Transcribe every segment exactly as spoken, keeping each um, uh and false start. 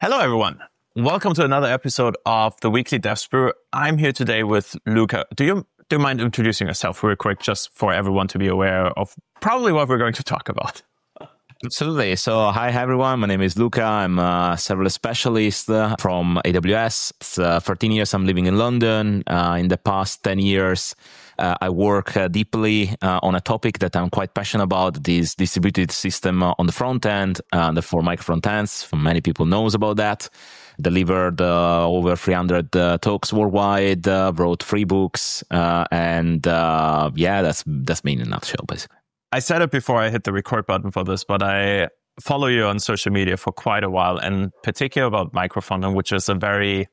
Hello, everyone. Welcome to another episode of the Weekly Dev Brew. I'm here today with Luca. Do you do you mind introducing yourself real quick, just for everyone to be aware of probably what we're going to talk about? Absolutely. So, hi everyone. My name is Luca. I'm a serverless specialist uh, from A W S. It's uh, thirteen years I'm living in London. Uh, in the past ten years, uh, I work uh, deeply uh, on a topic that I'm quite passionate about, this distributed system uh, on the front end, uh, the for micro front ends. Many people knows about that. Delivered uh, over three hundred uh, talks worldwide, uh, wrote three books, uh, and uh, yeah, that's that's me in a nutshell, basically. I said it before I hit the record button for this, but I follow you on social media for quite a while, and particularly about microfrontend, which is a very,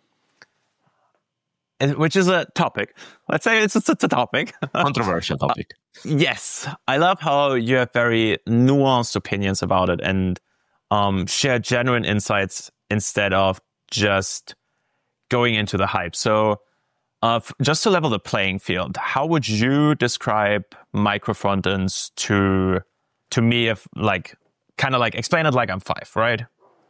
which is a topic. Let's say it's, it's a topic. Controversial topic. Uh, yes. I love how you have very nuanced opinions about it and um, share genuine insights instead of just going into the hype. So uh, just to level the playing field, how would you describe micro frontends to to me? If like kind of like explain it like I'm five, right?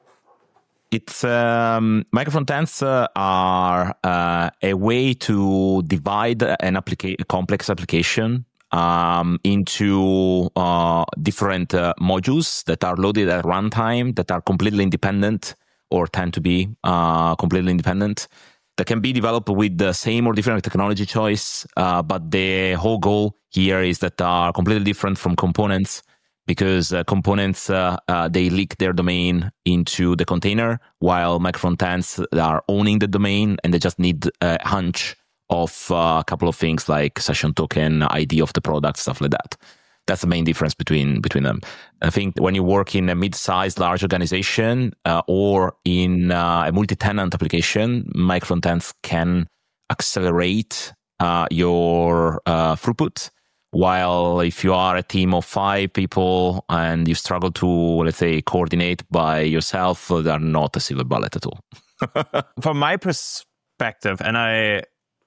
It's um, micro frontends uh, are uh, a way to divide an applica- a complex application um, into uh, different uh, modules that are loaded at runtime that are completely independent or tend to be uh, completely independent. That can be developed with the same or different technology choice, uh, but the whole goal here is that are completely different from components, because uh, components, uh, uh, they leak their domain into the container, while micro frontends are owning the domain, and they just need a hunch of uh, a couple of things like session token, I D of the product, stuff like that. That's the main difference between between them. I think when you work in a mid-sized, large organization uh, or in uh, a multi-tenant application, micro frontends can accelerate uh, your uh, throughput. While if you are a team of five people and you struggle to, let's say, coordinate by yourself, they are not a silver bullet at all. From my perspective, and I,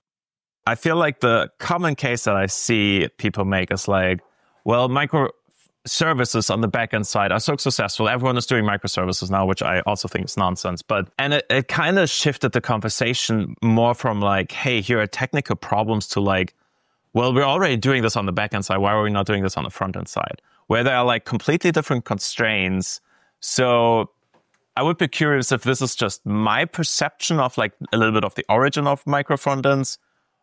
I feel like the common case that I see people make is like, well, microservices on the backend side are so successful. Everyone is doing microservices now, which I also think is nonsense. But and it, it kind of shifted the conversation more from like, hey, here are technical problems to like, well, we're already doing this on the backend side. Why are we not doing this on the frontend side? Where there are like completely different constraints. So I would be curious if this is just my perception of like a little bit of the origin of micro frontends,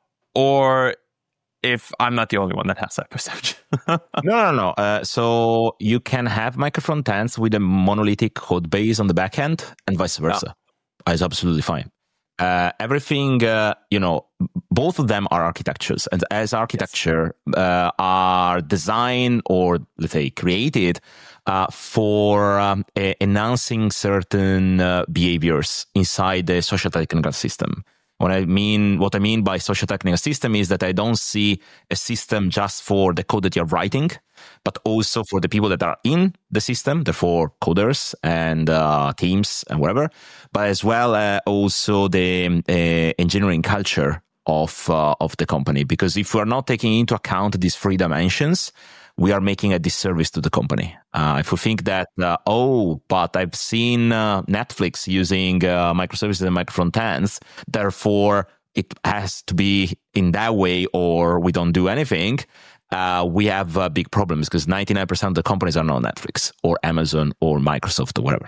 or if I'm not the only one that has that perception. no, no, no. Uh, so you can have micro frontends with a monolithic code base on the backend and vice versa. Yeah. It's absolutely fine. Uh, everything, uh, you know, both of them are architectures, and as architecture yes. uh, are designed or let's say created uh, for um, a- enhancing certain uh, behaviors inside the social technical system. What I mean, what I mean by social technical system is that I don't see a system just for the code that you're writing, but also for the people that are in the system, therefore coders and uh, teams and whatever, but as well uh, also the uh, engineering culture of uh, of the company. Because if we're not taking into account these three dimensions, we are making a disservice to the company. Uh, if we think that, uh, oh, but I've seen uh, Netflix using uh, microservices and micro frontends, therefore it has to be in that way or we don't do anything, uh, we have uh, big problems because ninety-nine percent of the companies are not Netflix or Amazon or Microsoft or whatever.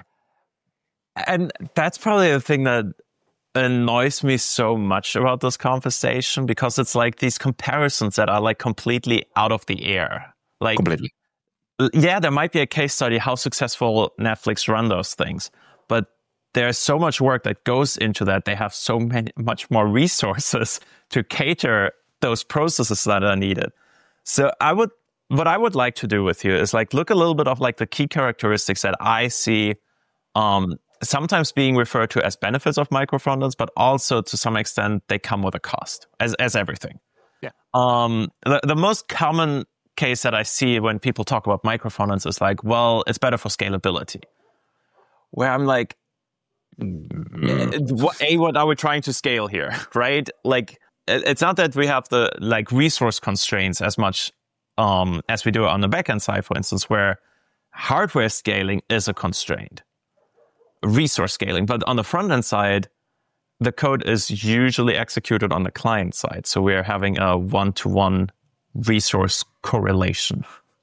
And that's probably the thing that annoys me so much about this conversation, because it's like these comparisons that are like completely out of the air. Like, completely. Yeah, there might be a case study how successful Netflix run those things, but there's so much work that goes into that. They have so many, much more resources to cater those processes that are needed. So I would, what I would like to do with you is like look a little bit of like the key characteristics that I see um, sometimes being referred to as benefits of micro frontends, but also to some extent they come with a cost, as as everything. Yeah. Um, the, the most common case that I see when people talk about micro frontends is like, well, it's better for scalability. Where I'm like, what, A, what are we trying to scale here, right? Like, it's not that we have the like resource constraints as much um, as we do on the backend side, for instance, where hardware scaling is a constraint, resource scaling. But on the front end side, the code is usually executed on the client side. So we're having a one-to-one resource correlation.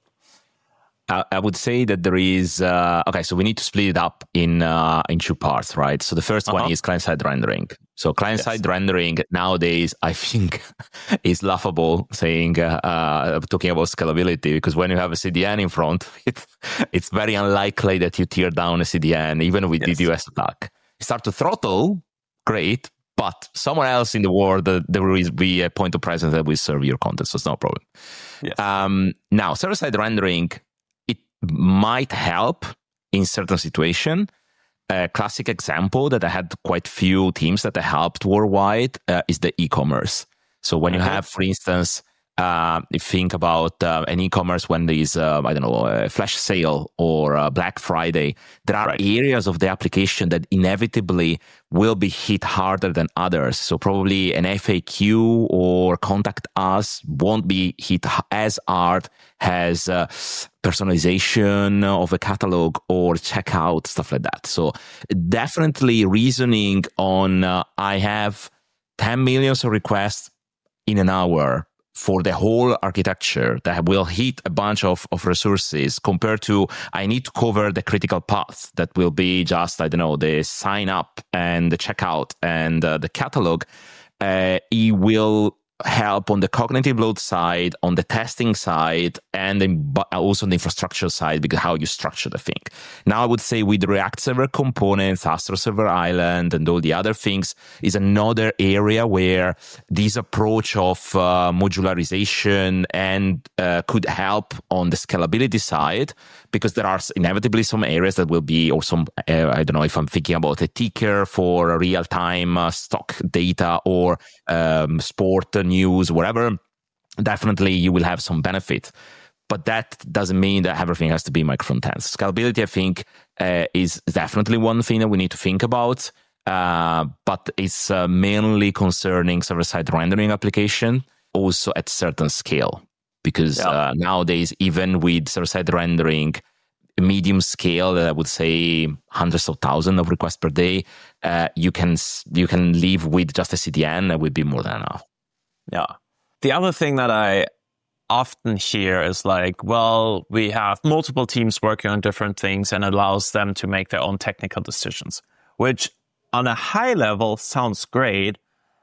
I, I would say that there is, uh, okay, so we need to split it up in uh, in two parts, right? So the first uh-huh. one is client-side rendering. So client-side yes. rendering nowadays, I think, is laughable saying, uh, uh, talking about scalability, because when you have a C D N in front, it, it's very unlikely that you tear down a C D N, even with yes. DDoS attack. You start to throttle, great, but somewhere else in the world, uh, there will be a point of presence that will serve your content, so it's no problem. Yes. Um, now, server-side rendering, it might help in certain situation. A classic example that I had quite few teams that I helped worldwide uh, is the e-commerce. So when mm-hmm. you have, for instance, uh, if you think about uh, an e-commerce when there is, uh, I don't know, a flash sale or uh, Black Friday, there are right. areas of the application that inevitably will be hit harder than others. So probably an F A Q or contact us won't be hit as hard as uh, personalization of a catalog or checkout, stuff like that. So definitely reasoning on, uh, I have ten millions of requests in an hour for the whole architecture that will hit a bunch of, of resources compared to I need to cover the critical path that will be just, I don't know, the sign up and the checkout and uh, the catalog. Uh, it will help on the cognitive load side, on the testing side, and then also on the infrastructure side, because how you structure the thing. Now, I would say with React Server Components, Astro Server Island, and all the other things is another area where this approach of uh, modularization and uh, could help on the scalability side, because there are inevitably some areas that will be, or some, uh, I don't know if I'm thinking about a ticker for real-time uh, stock data or um, sport news, whatever, definitely you will have some benefit. But that doesn't mean that everything has to be micro-frontends. Scalability, I think, uh, is definitely one thing that we need to think about, uh, but it's uh, mainly concerning server-side rendering application, also at certain scale. Because yeah. uh, nowadays, even with server-side rendering, medium scale, I would say hundreds of thousands of requests per day, uh, you can you can live with just a C D N, that would be more than enough. Yeah. The other thing that I often hear is like, well, we have multiple teams working on different things and allows them to make their own technical decisions, which on a high level sounds great.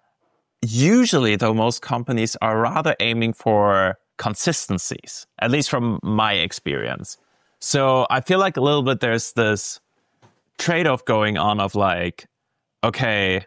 Usually, though, most companies are rather aiming for consistencies, at least from my experience. So I feel like a little bit there's this trade-off going on of like, okay,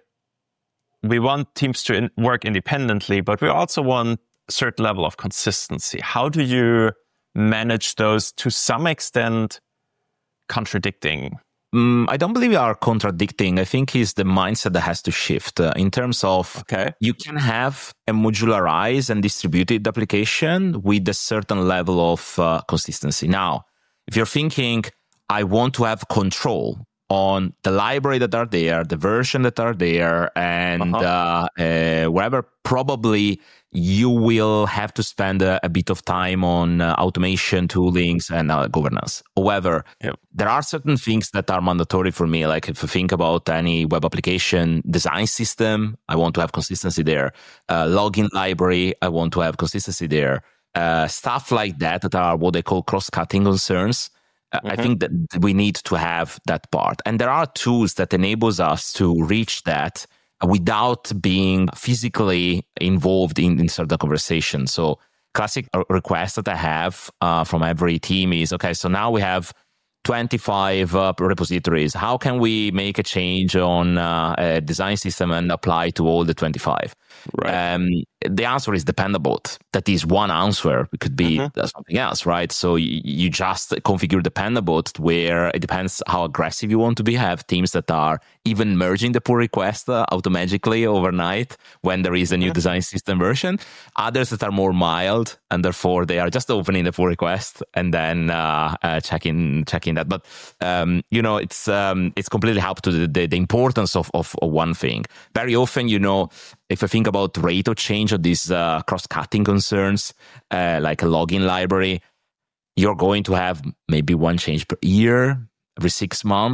we want teams to in- work independently, but we also want a certain level of consistency. How do you manage those to some extent contradicting? Mm, I don't believe they are contradicting. I think it's the mindset that has to shift uh, in terms of okay. You can have a modularized and distributed application with a certain level of uh, consistency. Now, if you're thinking, I want to have control on the library that are there, the version that are there, and uh-huh. uh, uh, wherever, probably you will have to spend a, a bit of time on uh, automation, toolings, and uh, governance. However, yep. there are certain things that are mandatory for me. Like if you think about any web application design system, I want to have consistency there. Uh, login library, I want to have consistency there. Uh, stuff like that that are what they call cross-cutting concerns. Mm-hmm. I think that we need to have that part. And there are tools that enables us to reach that without being physically involved in, in certain conversations. So classic request that I have uh, from every team is, okay, so now we have twenty-five uh, repositories. How can we make a change on uh, a design system and apply to all the twenty-five? Right. Um, the answer is Dependabot. That is one answer. It could be mm-hmm. something else, right? So you, you just configure Dependabot where it depends how aggressive you want to be. Have teams that are even merging the pull request uh, automatically overnight when there is a new mm-hmm. design system version. Others that are more mild, and therefore they are just opening the pull request and then uh, uh, checking checking that. But um, you know, it's um, it's completely help to the, the, the importance of, of of one thing. Very often, you know, if I think about rate of change of these uh, cross-cutting concerns, uh, like a login library, you're going to have maybe one change per year, every six months,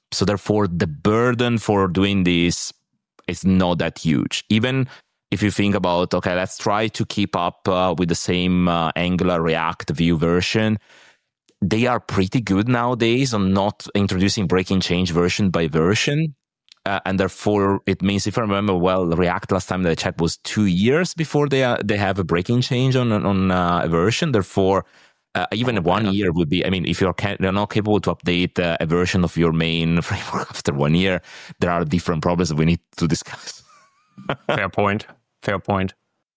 So therefore, the burden for doing this is not that huge. Even if you think about, okay, let's try to keep up uh, with the same uh, Angular, React, Vue version. They are pretty good nowadays on not introducing breaking change version by version. Uh, and therefore, it means, if I remember well, React last time that I checked was two years before they uh, they have a breaking change on, on uh, a version. Therefore, uh, even oh, one year would be, I mean, if you're, ca- you're not capable to update uh, a version of your main framework after one year, there are different problems that we need to discuss. Fair point. Fair point.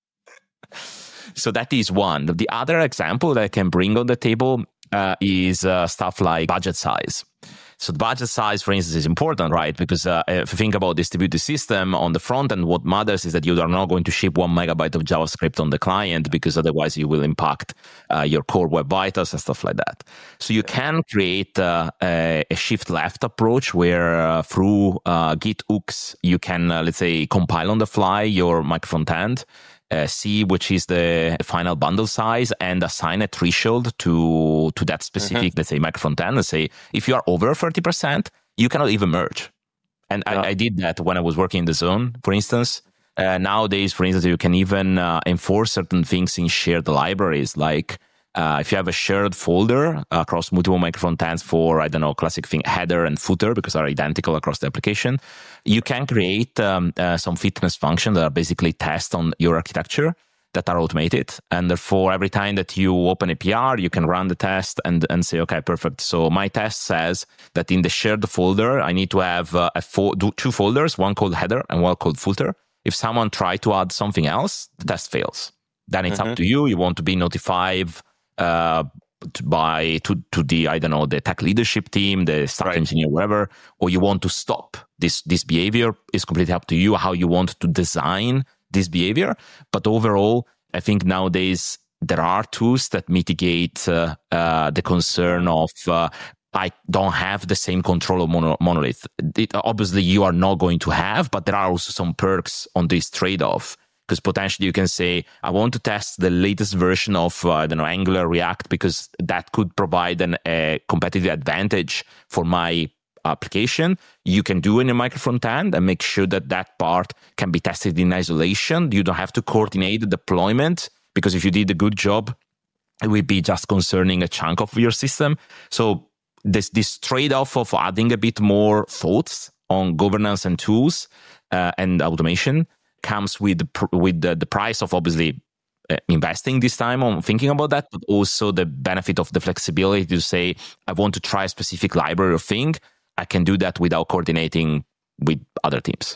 So that is one. The other example that I can bring on the table uh, is uh, stuff like budget size. So the budget size, for instance, is important, right? Because uh, if you think about distributed system on the front end, what matters is that you are not going to ship one megabyte of JavaScript on the client, because otherwise you will impact uh, your core web vitals and stuff like that. So you can create uh, a, a shift left approach where uh, through uh, Git hooks, you can, uh, let's say, compile on the fly your micro front end. Uh, see which is the final bundle size and assign a threshold to to that specific, mm-hmm. let's say, micro front end. Let's say if you are over thirty percent, you cannot even merge. And yeah. I, I did that when I was working in the zone, for instance. Uh, nowadays, for instance, you can even uh, enforce certain things in shared libraries, like uh, if you have a shared folder across multiple micro front ends for, I don't know, classic thing, header and footer, because they're identical across the application, you can create um, uh, some fitness functions that are basically tests on your architecture that are automated. And therefore, every time that you open a P R, you can run the test and, and say, okay, perfect. So my test says that in the shared folder, I need to have uh, a fo- two folders, one called header and one called footer. If someone tries to add something else, the test fails. Then it's mm-hmm. up to you. You want to be notified uh, to by to to the, I don't know, the tech leadership team, the staff right. engineer, whatever, or you want to stop this this behavior. Is completely up to you how you want to design this behavior. But overall, I think nowadays there are tools that mitigate uh, uh, the concern of uh, I don't have the same control of mono- monolith. It, obviously, you are not going to have, but there are also some perks on this trade-off. Because potentially you can say, I want to test the latest version of, uh, I don't know, Angular, React, because that could provide an, a competitive advantage for my application. You can do it in a micro front end and make sure that that part can be tested in isolation. You don't have to coordinate the deployment, because if you did a good job, it would be just concerning a chunk of your system. So this, this trade-off of adding a bit more thoughts on governance and tools uh, and automation comes with the, with the, the price of obviously uh, investing this time on thinking about that, but also the benefit of the flexibility to say, I want to try a specific library or thing. I can do that without coordinating with other teams.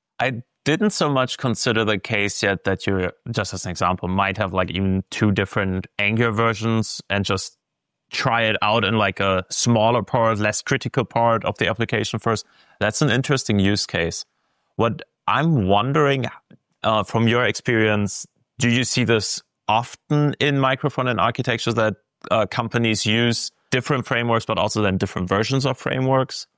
I didn't so much consider the case yet that you, just as an example, might have like even two different Angular versions and just try it out in like a smaller part, less critical part of the application first. That's an interesting use case. What I'm wondering, uh, from your experience, do you see this often in micro front-end architectures that uh, companies use different frameworks, but also then different versions of frameworks?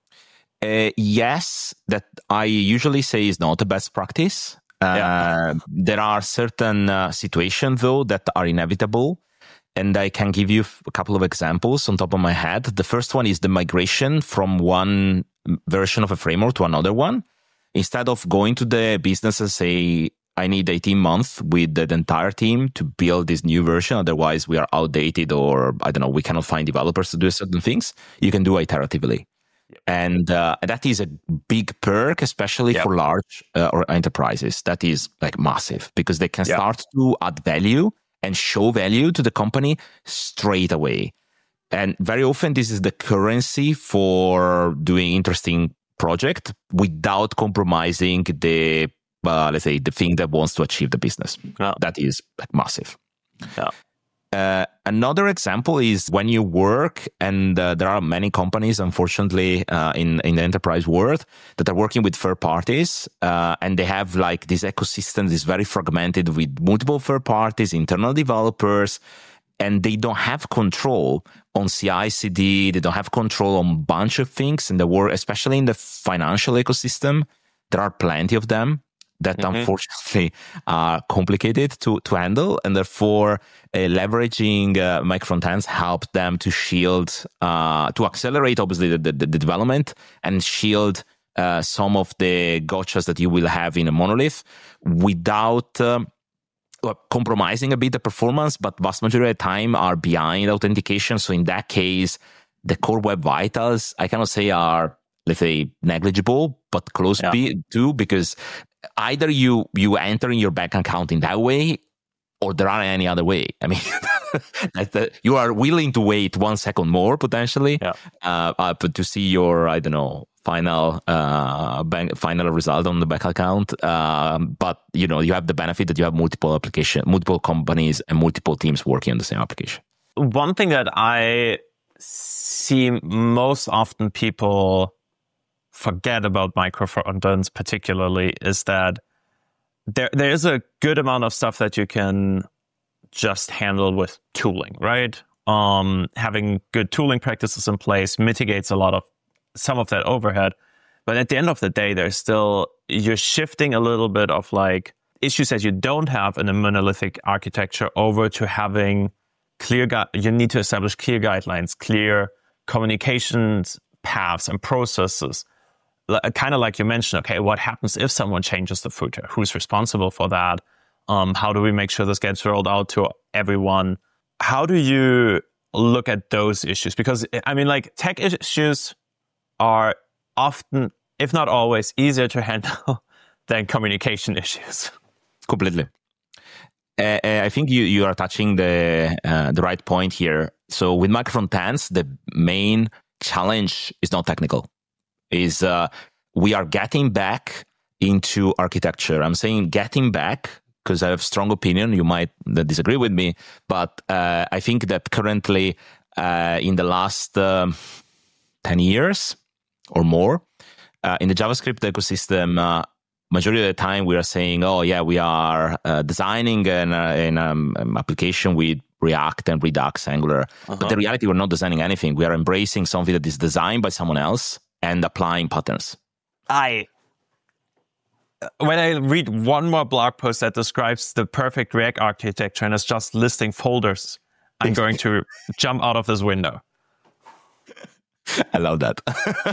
Uh, yes, that I usually say is not the best practice. Uh, yeah. There are certain uh, situations, though, that are inevitable. And I can give you a couple of examples on top of my head. The first one is the migration from one version of a framework to another one. Instead of going to the business and say, I need eighteen months with the entire team to build this new version, otherwise we are outdated, or I don't know, we cannot find developers to do certain things, you can do iteratively. Yep. And uh, that is a big perk, especially yep. for large uh, or enterprises. That is like massive, because they can yep. start to add value and show value to the company straight away. And very often this is the currency for doing interesting project without compromising the, uh, let's say, the thing that wants to achieve the business. Yeah. That is like massive. Yeah. Uh, another example is when you work, and uh, there are many companies, unfortunately, uh, in, in the enterprise world that are working with third parties, uh, and they have like this ecosystem is very fragmented with multiple third parties, internal developers, and they don't have control on C I C D. They don't have control on a bunch of things in the world, especially in the financial ecosystem. There are plenty of them. that Mm-hmm. unfortunately are complicated to, to handle, and therefore uh, leveraging uh, microfrontends help them to shield, uh, to accelerate obviously the, the, the development and shield uh, some of the gotchas that you will have in a monolith without um, compromising a bit the performance, but vast majority of the time are behind authentication. So in that case, the core web vitals, I cannot say are, let's say, negligible, but close Yeah. be, to, because either you you enter in your bank account in that way, or there aren't any other way. I mean, that the, you are willing to wait one second more potentially Yeah. uh, uh, to see your, I don't know, final uh, bank final result on the bank account. Um, but you know, you have the benefit that you have multiple application, multiple companies, and multiple teams working on the same application. One thing that I see most often people forget about microfrontends particularly is that there there is a good amount of stuff that you can just handle with tooling, right? Um, having good tooling practices in place mitigates a lot of some of that overhead. But at the end of the day, there's still, you're shifting a little bit of like issues that you don't have in a monolithic architecture over to having clear, gu- you need to establish clear guidelines, clear communications paths and processes. Kind of like you mentioned, okay, what happens if someone changes the footer? Who's responsible for that? Um, how do we make sure this gets rolled out to everyone? How do you look at those issues? Because, I mean, like, tech issues are often, if not always, easier to handle than communication issues. Completely. Uh, I think you, you are touching the uh, the right point here. So with microfrontends, the main challenge is not technical. Is uh, we are getting back into architecture. I'm saying getting back because I have strong opinion. You might disagree with me, but uh, I think that currently uh, in the last um, ten years or more, uh, in the JavaScript ecosystem, uh, majority of the time we are saying, oh yeah, we are uh, designing an, uh, an um, application with React and Redux, Angular. Uh-huh. But the reality, we're not designing anything. We are embracing something that is designed by someone else and applying patterns. I, when I read one more blog post that describes the perfect React architecture and is just listing folders, I'm going to jump out of this window. I love that.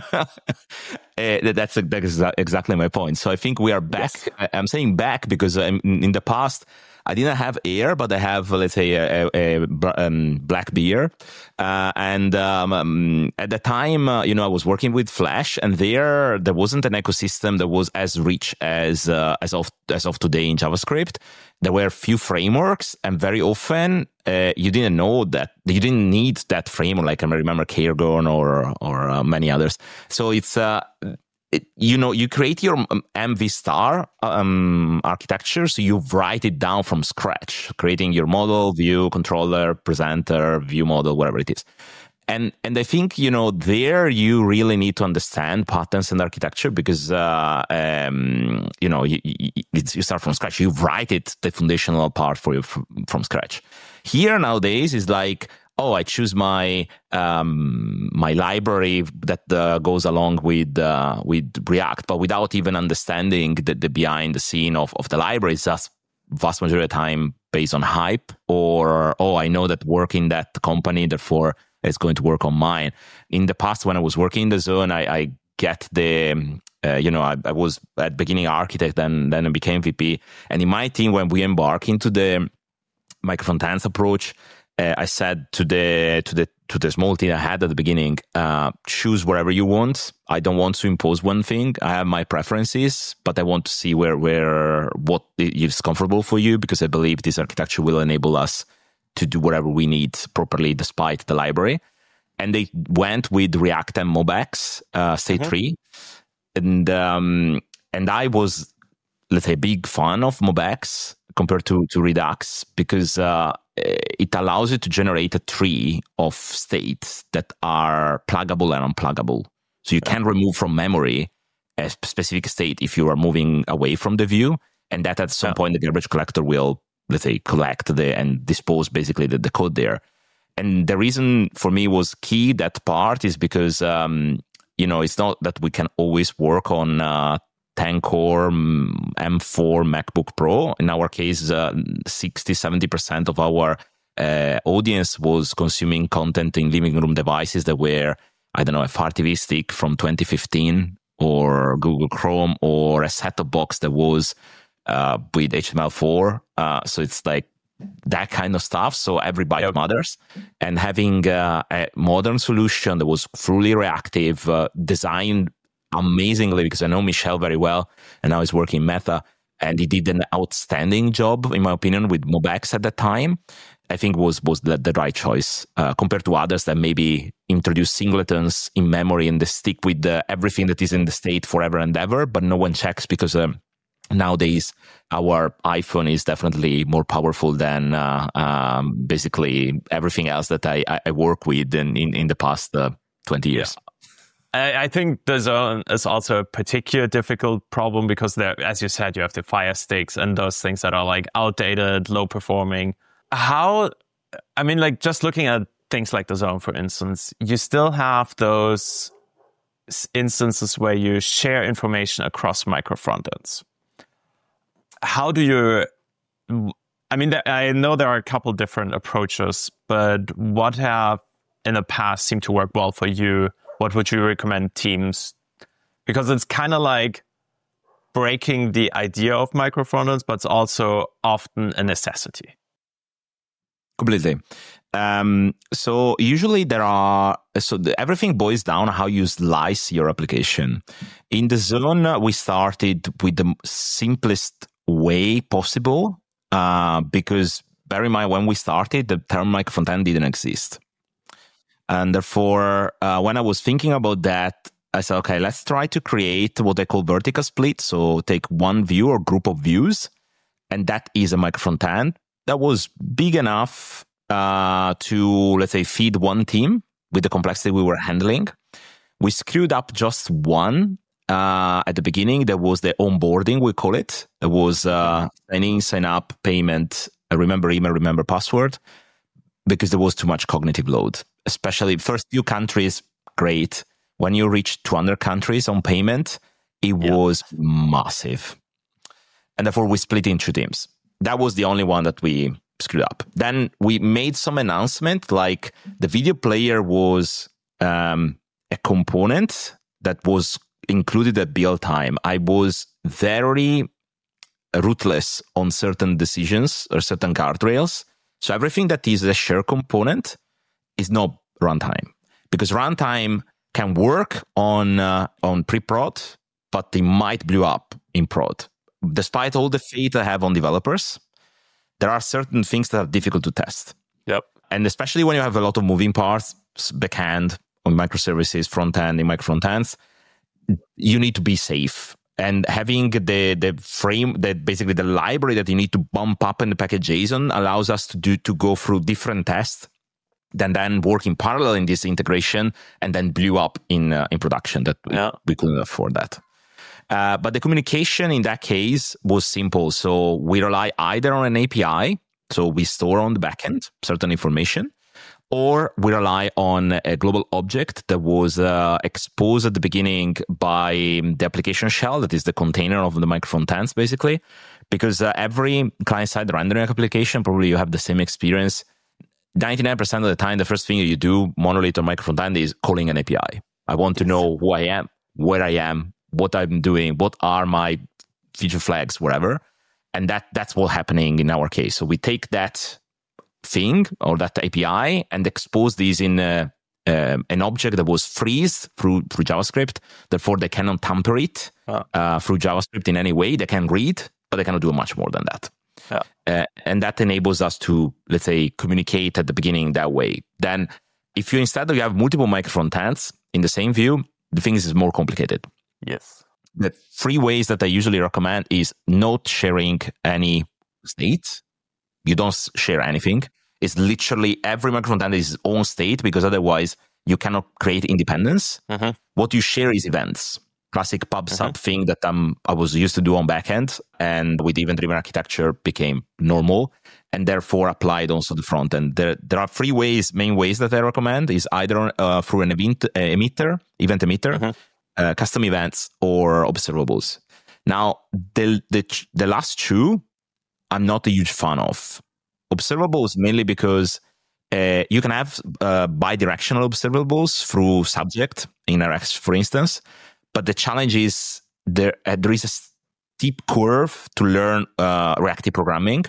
uh, that's, that's exactly my point. So I think we are back. Yes. I'm saying back because I'm, in the past, I didn't have Air, but I have, let's say, a, a, a um, black beer. Uh, and um, um, at the time, uh, you know, I was working with Flash, and there there wasn't an ecosystem that was as rich as uh, as of as of today in JavaScript. There were few frameworks, and very often uh, you didn't know that you didn't need that framework. Like I remember Kaggle or or uh, many others. So it's. Uh, It, you know, you create your M V star um, architecture, so you write it down from scratch, creating your model, view, controller, presenter, view model, whatever it is. And and I think, you know, there you really need to understand patterns and architecture because, uh, um, you know, you, you, you start from scratch. You write it, the foundational part for you from, from scratch. Here nowadays is like, oh, I choose my um, my library that uh, goes along with uh, with React, but without even understanding the, the behind the scene of, of the library. It's just vast majority of the time based on hype or, oh, I know that work in that company, therefore it's going to work on mine. In the past, when I was working in the zone, I, I get the, uh, you know, I, I was at beginning architect and then I became V P. And in my team, when we embark into the microfrontends approach, Uh, I said to the to the to the small team I had at the beginning, uh, choose wherever you want. I don't want to impose one thing. I have my preferences, but I want to see where where what is comfortable for you because I believe this architecture will enable us to do whatever we need properly, despite the library. And they went with React and MobX, uh, state mm-hmm. three, and um, and I was, let's say, a big fan of MobX compared to to Redux because. Uh, It allows you to generate a tree of states that are pluggable and unpluggable. So you can remove from memory a specific state if you are moving away from the view, and that at some yeah. point the garbage collector will, let's say, collect the and dispose basically the, the code there. And the reason for me was key, that part, is because, um, you know, it's not that we can always work on uh, ten core M four MacBook Pro. In our case, uh, sixty, seventy percent of our uh, audience was consuming content in living room devices that were, I don't know, a Fire T V stick from twenty fifteen or Google Chrome or a set-top box that was uh, with H T M L four. Uh, so it's like that kind of stuff. So every byte yep. matters. And having uh, a modern solution that was fully reactive, uh, designed amazingly, because I know Michel very well, and now he's working in Meta, and he did an outstanding job, in my opinion, with MobX at that time. I think was was the, the right choice uh, compared to others that maybe introduce singletons in memory and they stick with the, everything that is in the state forever and ever, but no one checks because um, nowadays our iPhone is definitely more powerful than uh, um, basically everything else that I, I work with in, in, in the past uh, twenty years. Yeah. I think the Zone is also a particular difficult problem because there, as you said, you have the Fire Sticks and those things that are like outdated, low performing. How, I mean, like just looking at things like the Zone, for instance, you still have those instances where you share information across micro frontends. How do you, I mean, I know there are a couple different approaches, but what have in the past seemed to work well for you? What would you recommend teams? Because it's kind of like breaking the idea of micro frontends, but it's also often a necessity. Completely. Um, so usually there are, so the, everything boils down to how you slice your application. In the Zone, we started with the simplest way possible uh, because bear in mind when we started, the term micro frontend didn't exist. And therefore, uh, when I was thinking about that, I said, okay, let's try to create what I call vertical split. So take one view or group of views, and that is a micro frontend that was big enough uh, to, let's say, feed one team with the complexity we were handling. We screwed up just one uh, at the beginning. There was the onboarding, we call it. It was uh, sign in, sign up, payment, remember email, remember password, because there was too much cognitive load. Especially first few countries, great. When you reach two hundred countries on payment, it yeah. was massive. And therefore, we split into teams. That was the only one that we screwed up. Then we made some announcement, like the video player was um, a component that was included at build time. I was very ruthless on certain decisions or certain guardrails. So everything that is a share component is not runtime, because runtime can work on uh, on pre-prod, but they might blow up in prod. Despite all the faith I have on developers, there are certain things that are difficult to test. Yep. And especially when you have a lot of moving parts, backend on microservices, front end in micro front ends, you need to be safe. And having the the frame, that basically the library that you need to bump up in the package JSON allows us to do to go through different tests, then then work in parallel in this integration, and then blew up in uh, in production. That yeah. we, we couldn't afford that. Uh, but the communication in that case was simple. So we rely either on an A P I, so we store on the backend certain information, or we rely on a global object that was uh, exposed at the beginning by the application shell, that is the container of the micro frontends, basically. Because uh, every client-side rendering application, probably you have the same experience. ninety-nine percent of the time, the first thing you do, monolith or micro frontend, is calling an A P I. I want to know who I am, where I am, what I'm doing, what are my feature flags, whatever. And that that's what's happening in our case. So we take that thing or that A P I and expose these in a, uh, an object that was freezed through through JavaScript. Therefore, they cannot tamper it oh. uh, through JavaScript in any way. They can read, but they cannot do much more than that. Yeah. Uh, and that enables us to, let's say, communicate at the beginning that way. Then, if you instead you have multiple micro frontends in the same view, the thing is more complicated. Yes. The three ways that I usually recommend is not sharing any state. You don't share anything. It's literally every micro frontend is its own state, because otherwise you cannot create independence. Mm-hmm. What you share is events. Classic pub sub mm-hmm. thing that um, I was used to do on backend, and with event-driven architecture became normal, and therefore applied also the front end. There, there are three ways, main ways that I recommend is either uh, through an event uh, emitter, event emitter, mm-hmm. uh, custom events, or observables. Now, the, the the last two, I'm not a huge fan of. Observables mainly because uh, you can have uh, bidirectional observables through subject in R X, for instance. But the challenge is there uh, there is a steep curve to learn uh, reactive programming.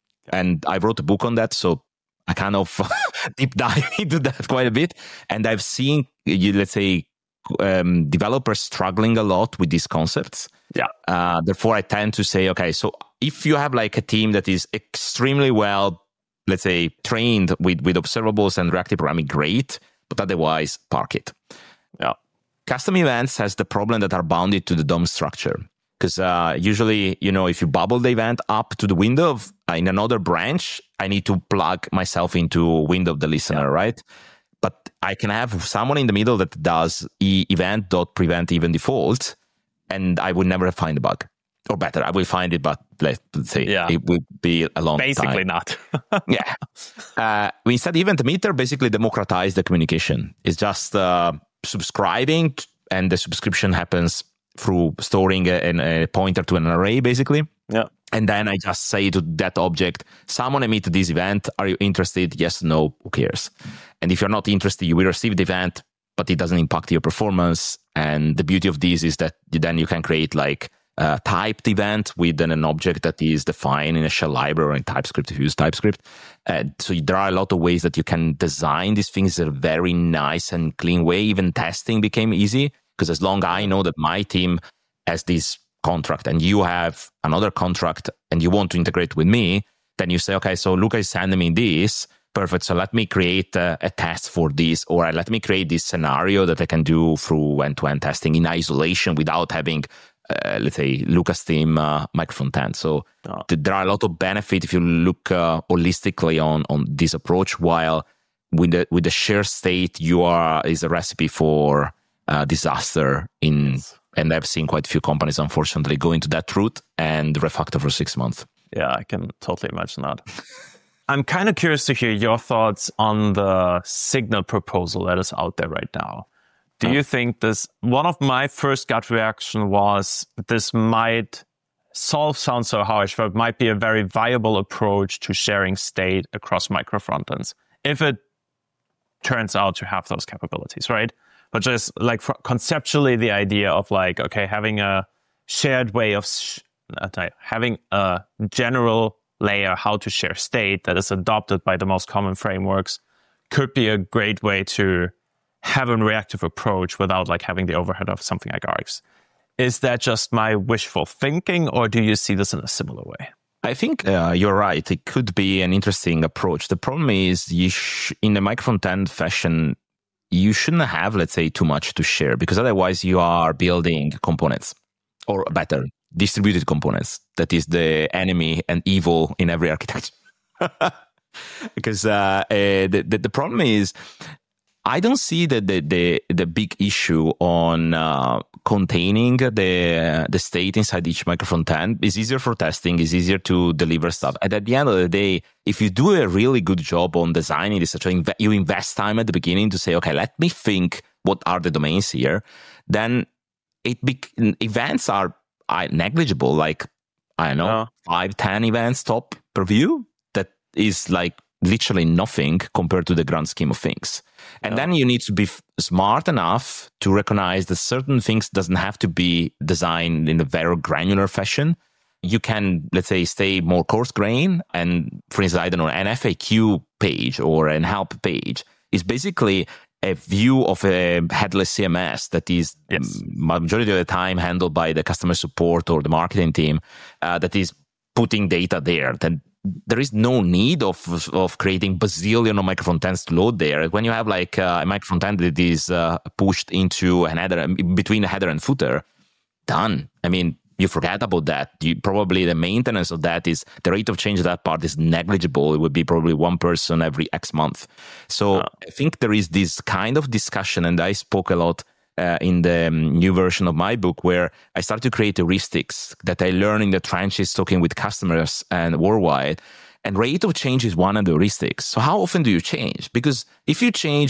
And I wrote a book on that, so I kind of deep dive into that quite a bit. And I've seen, you, let's say, um, developers struggling a lot with these concepts. Yeah. Uh, therefore, I tend to say, okay, so if you have like a team that is extremely well, let's say, trained with, with observables and reactive programming, great. But otherwise, park it. Yeah. Custom events has the problem that are bounded to the D O M structure. Because uh, usually, you know, if you bubble the event up to the window of, uh, in another branch, I need to plug myself into a window of the listener, yeah. right? But I can have someone in the middle that does e- event.prevent even default, and I would never find a bug. Or better, I will find it, but let's say yeah. it will be a long basically time. Basically not. yeah. Uh, we instead, event emitter basically democratize the communication. It's just uh, subscribing, and the subscription happens through storing a, a pointer to an array, basically. Yeah. And then I just say to that object, someone emit this event. Are you interested? Yes, no, who cares? And if you're not interested, you will receive the event, but it doesn't impact your performance. And the beauty of this is that then you can create like a typed event with an, an object that is defined in a shell library or in TypeScript if you use TypeScript. Uh, so there are a lot of ways that you can design these things in a very nice and clean way. Even testing became easy. Because as long as I know that my team has this contract and you have another contract and you want to integrate with me, then you say, okay, so Luca is sending me this. Perfect. So let me create a, a test for this, or let me create this scenario that I can do through end-to-end testing in isolation without having, uh, let's say, Luca's team uh, microphone ten. So oh. th- there are a lot of benefit if you look uh, holistically on, on this approach, while with the, with the shared state, you are is a recipe for Uh, disaster in, yes. And I've seen quite a few companies, unfortunately, go into that route and refactor for six months. Yeah, I can totally imagine that. I'm kind of curious to hear your thoughts on the Signal proposal that is out there right now. Do huh? you think this, one of my first gut reaction was this might solve sounds so harsh, but it might be a very viable approach to sharing state across micro frontends if it turns out to have those capabilities, right? But just like conceptually, the idea of like, okay, having a shared way of sh- having a general layer how to share state that is adopted by the most common frameworks could be a great way to have a reactive approach without like having the overhead of something like Arcs. Is that just my wishful thinking, or do you see this in a similar way? I think uh, you're right. It could be an interesting approach. The problem is, you sh- in a microfrontend fashion, you shouldn't have, let's say, too much to share, because otherwise you are building components, or better, distributed components. That is the enemy and evil in every architecture. Because uh, uh, the, the the problem is, I don't see the the the, the big issue on uh, containing the the state inside each microfrontend. It's easier for testing. It's easier to deliver stuff. And at the end of the day, if you do a really good job on designing this, so you invest time at the beginning to say, okay, let me think what are the domains here. Then it be, events are uh, negligible. Like I don't know, oh. five, ten events top per view. That is like literally nothing compared to the grand scheme of things. And yeah. then you need to be f- smart enough to recognize that certain things doesn't have to be designed in a very granular fashion. You can, let's say, stay more coarse grain. And for instance, I don't know, an F A Q page or an help page is basically a view of a headless C M S that is yes. majority of the time handled by the customer support or the marketing team uh, that is putting data there. That there is no need of of creating bazillion of microfrontends to load there. When you have like uh, a microfrontend that is uh, pushed into an header, between a header and footer, done. I mean, you forget about that. You, probably the maintenance of that is, the rate of change of that part is negligible. It would be probably one person every X month. So uh, I think there is this kind of discussion, and I spoke a lot Uh, in the um, new version of my book, where I start to create heuristics that I learn in the trenches talking with customers and worldwide. And rate of change is one of the heuristics. So how often do you change? Because if you change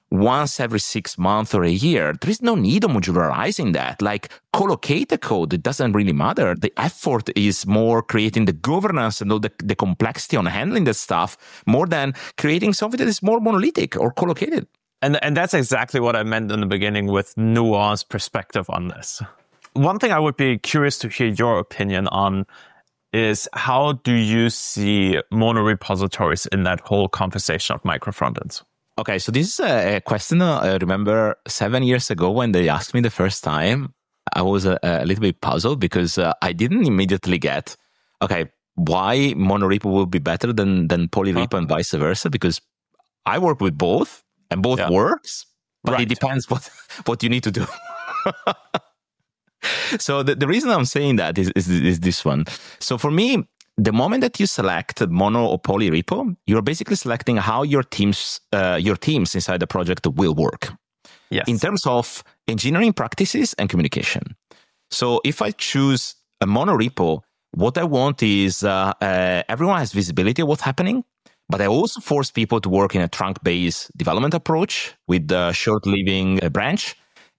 once every six months or a year, there is no need of modularizing that. Like, collocate the code. It doesn't really matter. The effort is more creating the governance and all the, the complexity on handling that stuff more than creating something that is more monolithic or collocated. And and that's exactly what I meant in the beginning with nuanced perspective on this. One thing I would be curious to hear your opinion on is, how do you see monorepositories in that whole conversation of micro frontends? Okay, so this is a question I remember seven years ago when they asked me the first time. I was a, a little bit puzzled because uh, I didn't immediately get, okay, why monorepo will be better than, than polyrepo and vice versa? Because I work with both and both yeah. works, but right. it depends what, what you need to do. So the, the reason I'm saying that is, is, is this one. So for me, the moment that you select mono or poly repo, you're basically selecting how your teams, uh, your teams inside the project will work. Yes. In terms of engineering practices and communication. So if I choose a mono repo, what I want is uh, uh, everyone has visibility of what's happening, but I also force people to work in a trunk-based development approach with a short-living uh, branch.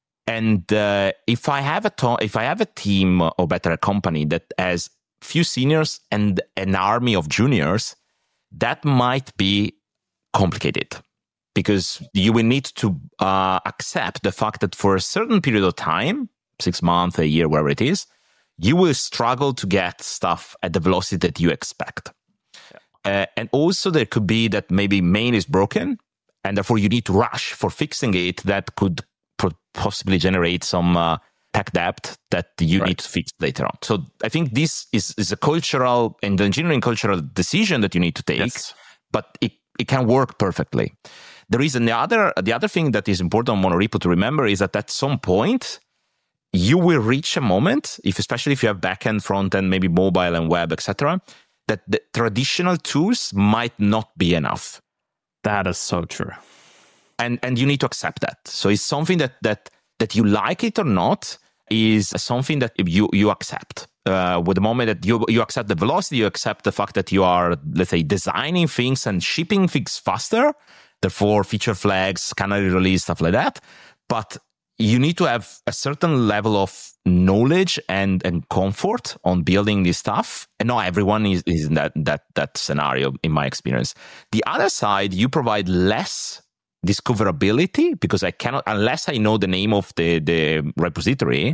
And uh, if I have a to- if I have a team, or better, a company that has few seniors and an army of juniors, that might be complicated, because you will need to uh, accept the fact that for a certain period of time, six months, a year, whatever it is, you will struggle to get stuff at the velocity that you expect. Yeah. Uh, and also there could be that maybe main is broken, and therefore you need to rush for fixing it. That could pro- possibly generate some uh, tech debt that you right. need to fix later on. So I think this is, is a cultural and engineering cultural decision that you need to take, yes. but it, it can work perfectly. The reason, the other, the other thing that is important on monorepo to remember is that at some point, you will reach a moment, if especially if you have backend, frontend, maybe mobile and web, et cetera, that the traditional tools might not be enough. That is so true. And and you need to accept that. So it's something that that that you like it or not is something that you you accept. Uh, with the moment that you you accept the velocity, you accept the fact that you are, let's say, designing things and shipping things faster. Therefore, feature flags, canary release, stuff like that. But you need to have a certain level of knowledge and, and comfort on building this stuff. And not everyone is, is in that, that, that scenario, in my experience. The other side, you provide less discoverability, because I cannot, unless I know the name of the, the repository,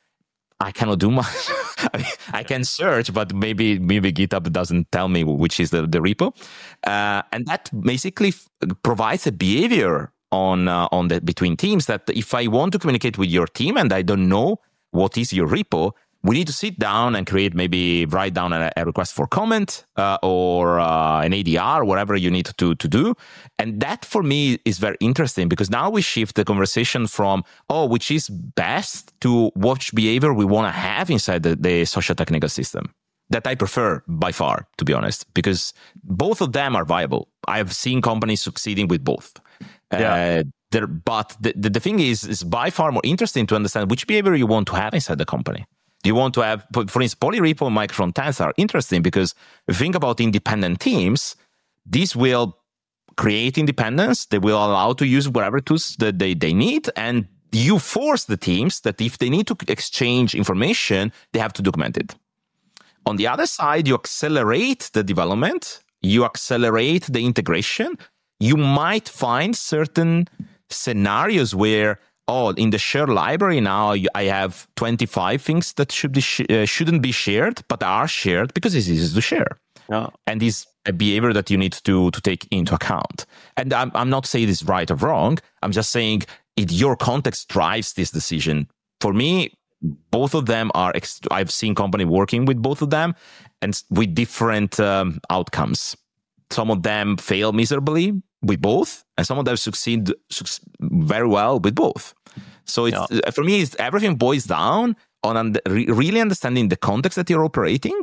I cannot do much. I mean, I can search, but maybe maybe GitHub doesn't tell me which is the, the repo. Uh, and that basically f- provides a behavior on uh, on the between teams that if I want to communicate with your team and I don't know what is your repo, we need to sit down and create, maybe write down a, a request for comment uh, or uh, an A D R, whatever you need to, to do. And that for me is very interesting, because now we shift the conversation from, oh, which is best, to what behavior we want to have inside the, the social technical system. That I prefer by far, to be honest, because both of them are viable. I've seen companies succeeding with both. Yeah. Uh, there, but the, the, the thing is, is by far more interesting to understand which behavior you want to have inside the company. Do you want to have, for instance, polyrepo and micro frontends are interesting because if you think about independent teams, these will create independence. They will allow to use whatever tools that they, they need. And you force the teams that if they need to exchange information, they have to document it. On the other side, you accelerate the development. You accelerate the integration. You might find certain scenarios where, oh, in the shared library now, I have twenty-five things that should be sh- uh, shouldn't be shared, but are shared because it's easy to share. Yeah. And is a behavior that you need to, to take into account. And I'm, I'm not saying it's right or wrong. I'm just saying it, your context drives this decision. For me, both of them are, ex- I've seen company working with both of them and with different um, outcomes. Some of them fail miserably with both, and some of them succeed su- very well with both. So it's, yeah. for me, it's, everything boils down on un- re- really understanding the context that you're operating.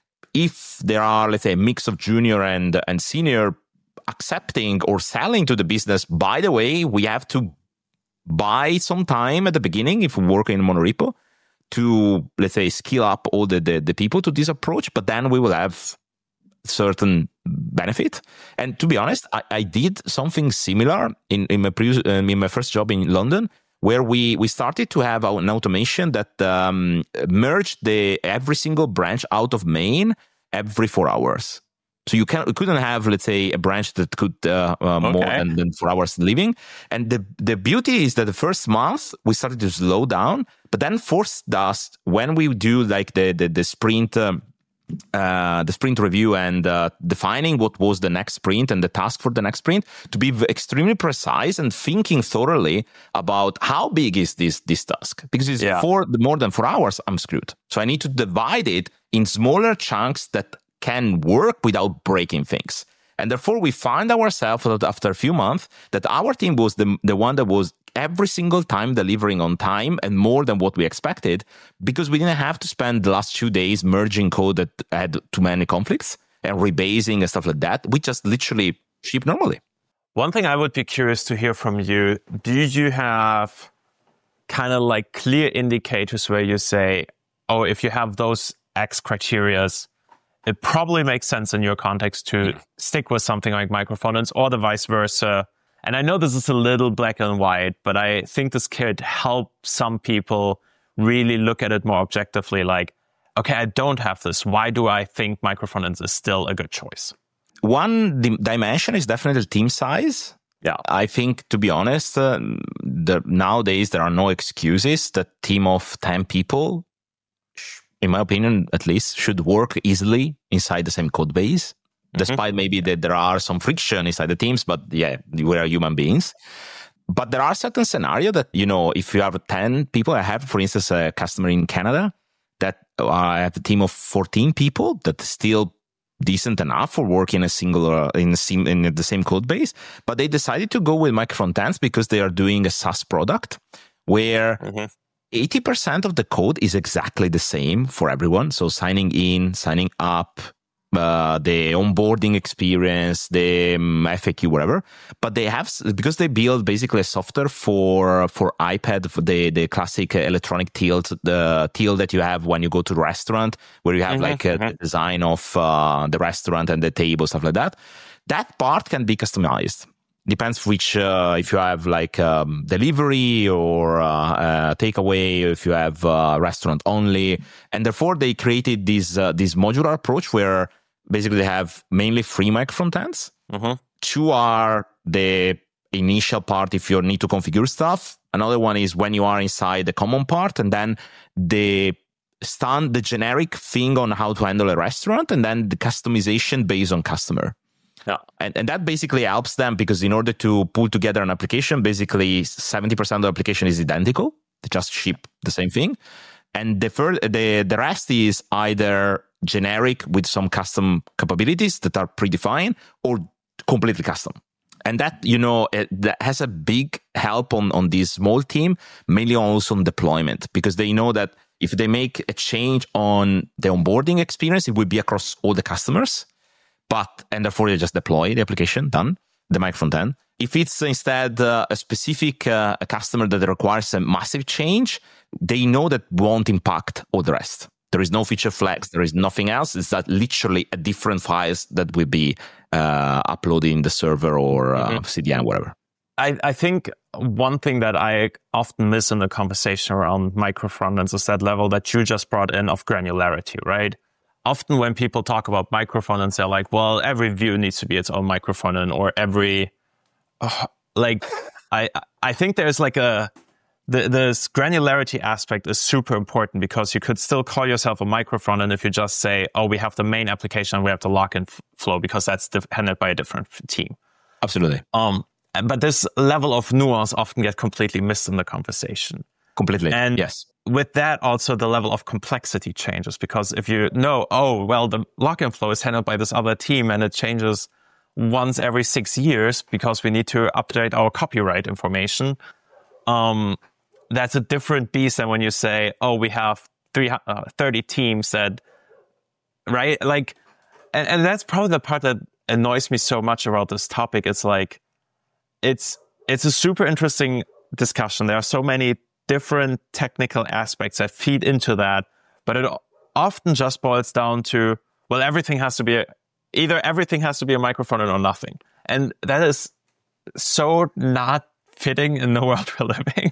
If there are, let's say, a mix of junior and, and senior, accepting or selling to the business, by the way, we have to buy some time at the beginning if we work in monorepo to, let's say, skill up all the, the, the people to this approach, but then we will have certain benefit. And to be honest, I, I did something similar in, in my previous, uh, in my first job in London, where we, we started to have an automation that um, merged the every single branch out of main every four hours. So you, can, you couldn't have, let's say, a branch that could uh, uh, okay. more than, than four hours living. And the, the beauty is that the first month we started to slow down, but then forced us, when we do like the, the, the sprint, um, uh, the sprint review and uh, defining what was the next sprint and the task for the next sprint, to be extremely precise and thinking thoroughly about how big is this, this task. Because it's yeah. for the more than four hours, I'm screwed. So I need to divide it in smaller chunks that can work without breaking things. And therefore, we find ourselves that after a few months that our team was the, the one that was every single time delivering on time and more than what we expected, because we didn't have to spend the last two days merging code that had too many conflicts and rebasing and stuff like that. We just literally ship normally. One thing I would be curious to hear from you, do you have kind of like clear indicators where you say, oh, if you have those X criterias, it probably makes sense in your context to mm. stick with something like microfrontends, or the vice versa. And I know this is a little black and white, but I think this could help some people really look at it more objectively. Like, okay, I don't have this. Why do I think microfrontends is still a good choice? One dim- dimension is definitely team size. Yeah, I think, to be honest, uh, the, nowadays there are no excuses that team of ten people, in my opinion, at least, should work easily inside the same code base, mm-hmm. despite maybe that there are some friction inside the teams, but yeah, we are human beings. But there are certain scenarios that, you know, if you have ten people, I have, for instance, a customer in Canada that uh, I have a team of fourteen people that still decent enough for working a single uh, in, a sim, in the same code base, but they decided to go with microfrontends because they are doing a SaaS product where mm-hmm. eighty percent of the code is exactly the same for everyone. So signing in, signing up, uh, the onboarding experience, the um, F A Q, whatever. But they have, because they build basically a software for for iPad, for the, the classic electronic till, the till that you have when you go to the restaurant, where you have mm-hmm, like mm-hmm. a design of uh, the restaurant and the table, stuff like that. That part can be customized. Depends which, uh, if you have like um, delivery or uh, uh, takeaway, if you have uh, restaurant only. And therefore, they created this uh, this modular approach where basically they have mainly free microfrontends. Mm-hmm. Two are the initial part if you need to configure stuff. Another one is when you are inside the common part, and then the stand the generic thing on how to handle a restaurant, and then the customization based on customer. Yeah. And, and that basically helps them because in order to pull together an application, basically seventy percent of the application is identical. They just ship the same thing. And the, fir- the, the rest is either generic with some custom capabilities that are predefined or completely custom. And that, you know, it, that has a big help on, on this small team, mainly also on deployment, because they know that if they make a change on the onboarding experience, it will be across all the customers. But, and therefore they just deploy the application, done, the microfrontend. If it's instead uh, a specific uh, a customer that requires a massive change, they know that won't impact all the rest. There is no feature flags. There is nothing else. It's that literally a different files that will be uh, uploaded in the server or uh, mm-hmm. C D N, whatever. I, I think one thing that I often miss in the conversation around microfrontends is that level that you just brought in of granularity, right? Often when people talk about microfrontends, they're like, well, every view needs to be its own microfrontend, or every, uh, like, I I think there's like a, the, this granularity aspect is super important because you could still call yourself a microfrontend if you just say, oh, we have the main application and we have the login f- flow because that's def- handled by a different f- team. Absolutely. Um, but this level of nuance often gets completely missed in the conversation. Completely, and yes. With that, also the level of complexity changes because if you know, oh, well, the login flow is handled by this other team and it changes once every six years because we need to update our copyright information. Um, that's a different beast than when you say, oh, we have three, uh, thirty teams that, right? Like, and, and that's probably the part that annoys me so much about this topic. It's like, it's, it's a super interesting discussion. There are so many different technical aspects that feed into that, but it often just boils down to, well, everything has to be either everything has to be a micro frontend or nothing. And that is so not fitting in the world we're living.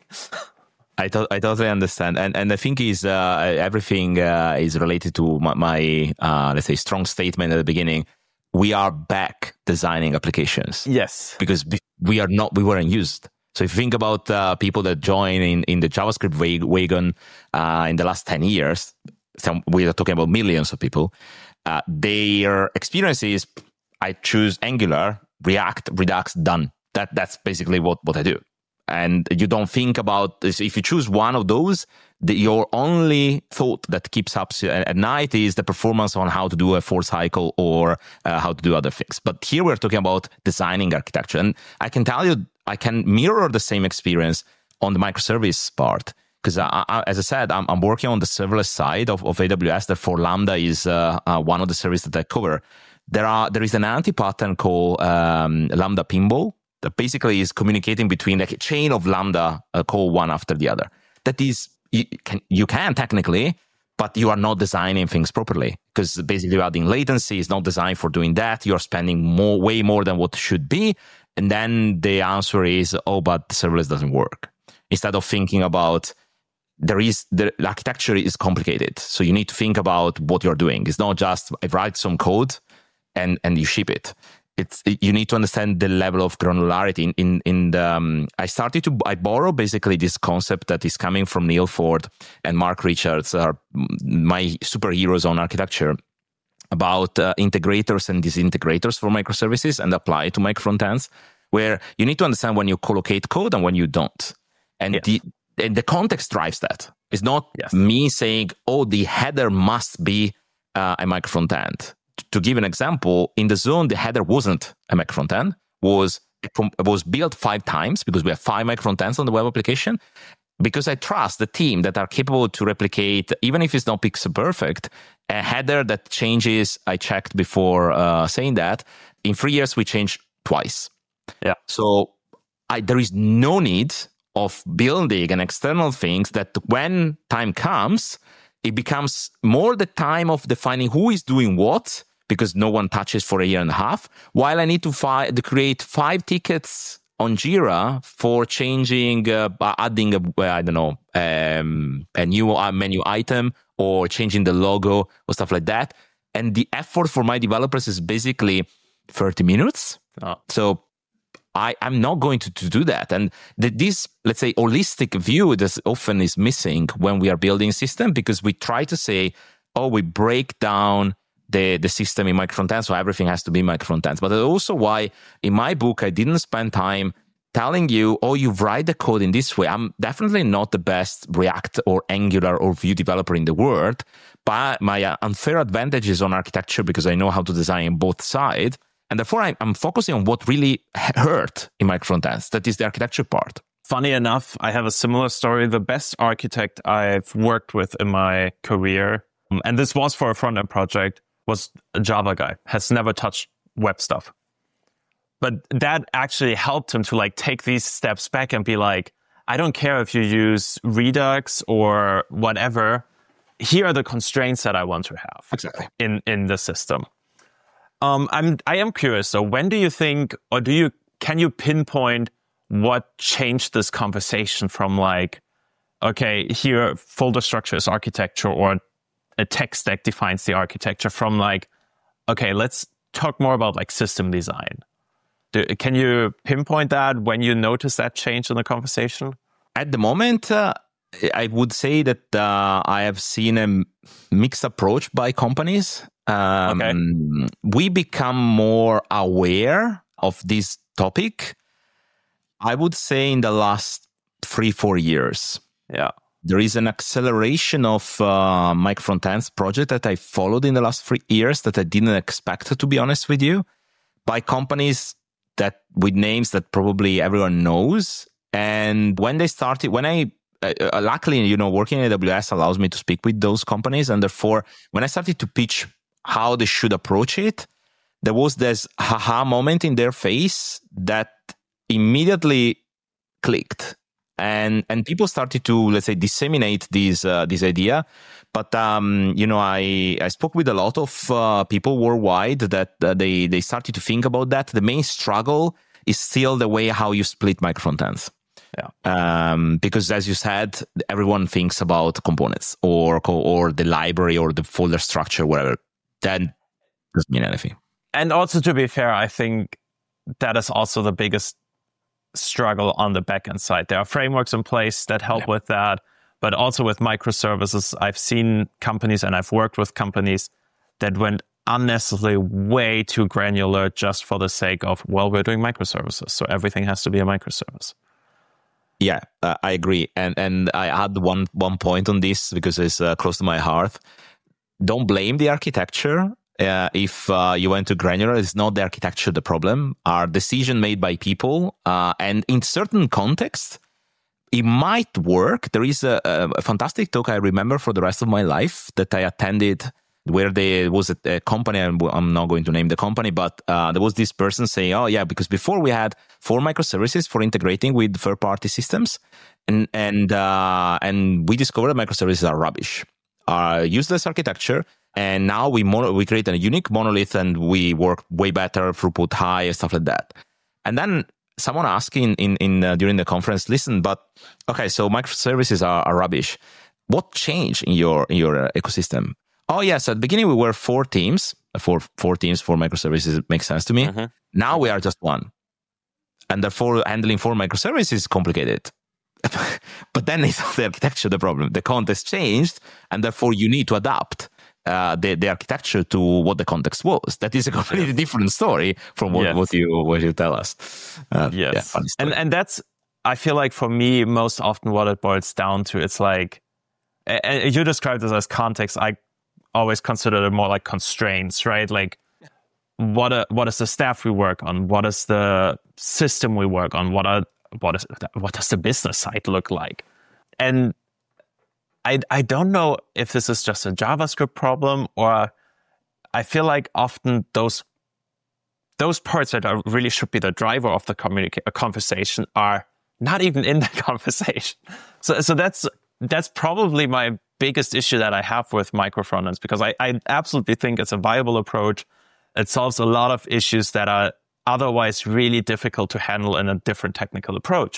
I, to- I totally understand. And and I think is uh, everything uh, is related to my, my uh, let's say, strong statement at the beginning. We are back designing applications. Yes. Because we are not, we weren't used. So if you think about uh, people that join in, in the JavaScript wagon uh, in the last ten years, so we are talking about millions of people, uh, their experience is, I choose Angular, React, Redux, done. That That's basically what, what I do. And you don't think about this. If you choose one of those, the, your only thought that keeps up at night is the performance on how to do a for cycle or uh, how to do other things. But here we're talking about designing architecture. And I can tell you, I can mirror the same experience on the microservice part. Because I, I, as I said, I'm, I'm working on the serverless side of, of A W S. Therefore, Lambda is uh, uh, one of the services that I cover. There are there is an anti-pattern called um, Lambda Pinball, that basically is communicating between like a chain of Lambda uh, call one after the other. That is, you can, you can technically, but you are not designing things properly because basically you're adding latency. It's not designed for doing that. You're spending more, way more than what should be. And then the answer is, oh, but the serverless doesn't work. Instead of thinking about, there is, the architecture is complicated. So you need to think about what you're doing. It's not just, I write some code and, and you ship it. It's you need to understand the level of granularity. In in, in the, um, I started to I borrow basically this concept that is coming from Neil Ford and Mark Richards, are my superheroes on architecture, about uh, integrators and disintegrators for microservices, and apply it to micro frontends, where you need to understand when you collocate code and when you don't, and yes. the and the context drives that. It's not yes. me saying, oh, the header must be uh, a micro frontend. To give an example, in the zone, the header wasn't a micro frontend, was was built five times because we have five micro frontends on the web application. Because I trust the team that are capable to replicate, even if it's not pixel perfect, a header that changes. I checked before uh, saying that in three years we changed twice. Yeah. So I, there is no need of building an external things that when time comes, it becomes more the time of defining who is doing what, because no one touches for a year and a half, while I need to, fi- to create five tickets on Jira for changing, uh, adding, a, I don't know, um, a new uh, menu item or changing the logo or stuff like that. And the effort for my developers is basically thirty minutes. Oh. So I, I'm not going to, to do that. And the, this, let's say, holistic view that often is missing when we are building a system, because we try to say, oh, we break down the, the system in micro frontends, so everything has to be micro frontends. But that's also why in my book, I didn't spend time telling you, oh, you write the code in this way. I'm definitely not the best React or Angular or Vue developer in the world, but my unfair advantage is on architecture because I know how to design both sides. And therefore, I'm focusing on what really hurt in micro frontends. That is the architecture part. Funny enough, I have a similar story. The best architect I've worked with in my career, and this was for a front-end project, was a Java guy, has never touched web stuff. But that actually helped him to like take these steps back and be like, I don't care if you use Redux or whatever. Here are the constraints that I want to have exactly in, in the system. Um, I'm I am curious. So when do you think, or do you can you pinpoint what changed this conversation from like, okay, here folder structure is architecture, or a tech stack defines the architecture, from like, okay, let's talk more about like system design. Do, can you pinpoint that when you notice that change in the conversation? At the moment, uh, I would say that uh, I have seen a mixed approach by companies. Um, okay. We become more aware of this topic, I would say, in the last three, four years. Yeah. There is an acceleration of uh, micro frontends project that I followed in the last three years that I didn't expect, to be honest with you, by companies that with names that probably everyone knows. And when they started, when I uh, luckily, you know, working in A W S allows me to speak with those companies, and therefore, when I started to pitch how they should approach it, there was this haha moment in their face that immediately clicked. And and people started to, let's say, disseminate this uh, this idea. But um, you know, I I spoke with a lot of uh, people worldwide that uh, they they started to think about that. The main struggle is still the way how you split microfrontends. Yeah. Um, because as you said, everyone thinks about components or or the library or the folder structure, whatever. That doesn't mean anything. And also, to be fair, I think that is also the biggest struggle on the backend side. There are frameworks in place that help yeah. with that, but also with microservices, I've seen companies and I've worked with companies that went unnecessarily way too granular just for the sake of, well, we're doing microservices, so everything has to be a microservice. Yeah, uh, I agree. And and I add one one point on this because it's uh, close to my heart. Don't blame the architecture. Uh, if uh, you went to granular, it's not the architecture the problem. Are decision made by people, uh, and in certain contexts, it might work. There is a, a fantastic talk I remember for the rest of my life that I attended, where there was a, a company. I'm, I'm not going to name the company, but uh, there was this person saying, "Oh yeah, because before we had four microservices for integrating with third-party systems, and and uh, and we discovered microservices are rubbish, are useless architecture." And now we mono- we create a unique monolith and we work way better, throughput high, and stuff like that. And then someone asked in, in, in uh, during the conference, listen, but okay, so microservices are, are rubbish. What changed in your in your uh, ecosystem? Oh yes, at the beginning we were four teams, four four teams, four microservices. It makes sense to me. Mm-hmm. Now we are just one, and therefore handling four microservices is complicated. But then it's not the architecture the problem. The context changed, and therefore you need to adapt uh, the the architecture to what the context was. That is a completely yes. different story from what, yes. what you what you tell us. Uh, yes, yeah, funny story. and and that's I feel like for me most often what it boils down to. It's like and you described this as context. I always consider it more like constraints, right? Like what a, what is the staff we work on? What is the system we work on? What are what is what does the business side look like? And I I don't know if this is just a JavaScript problem, or I feel like often those those parts that are really should be the driver of the communica- conversation are not even in the conversation. So so that's that's probably my biggest issue that I have with micro frontends, because I, I absolutely think it's a viable approach. It solves a lot of issues that are otherwise really difficult to handle in a different technical approach.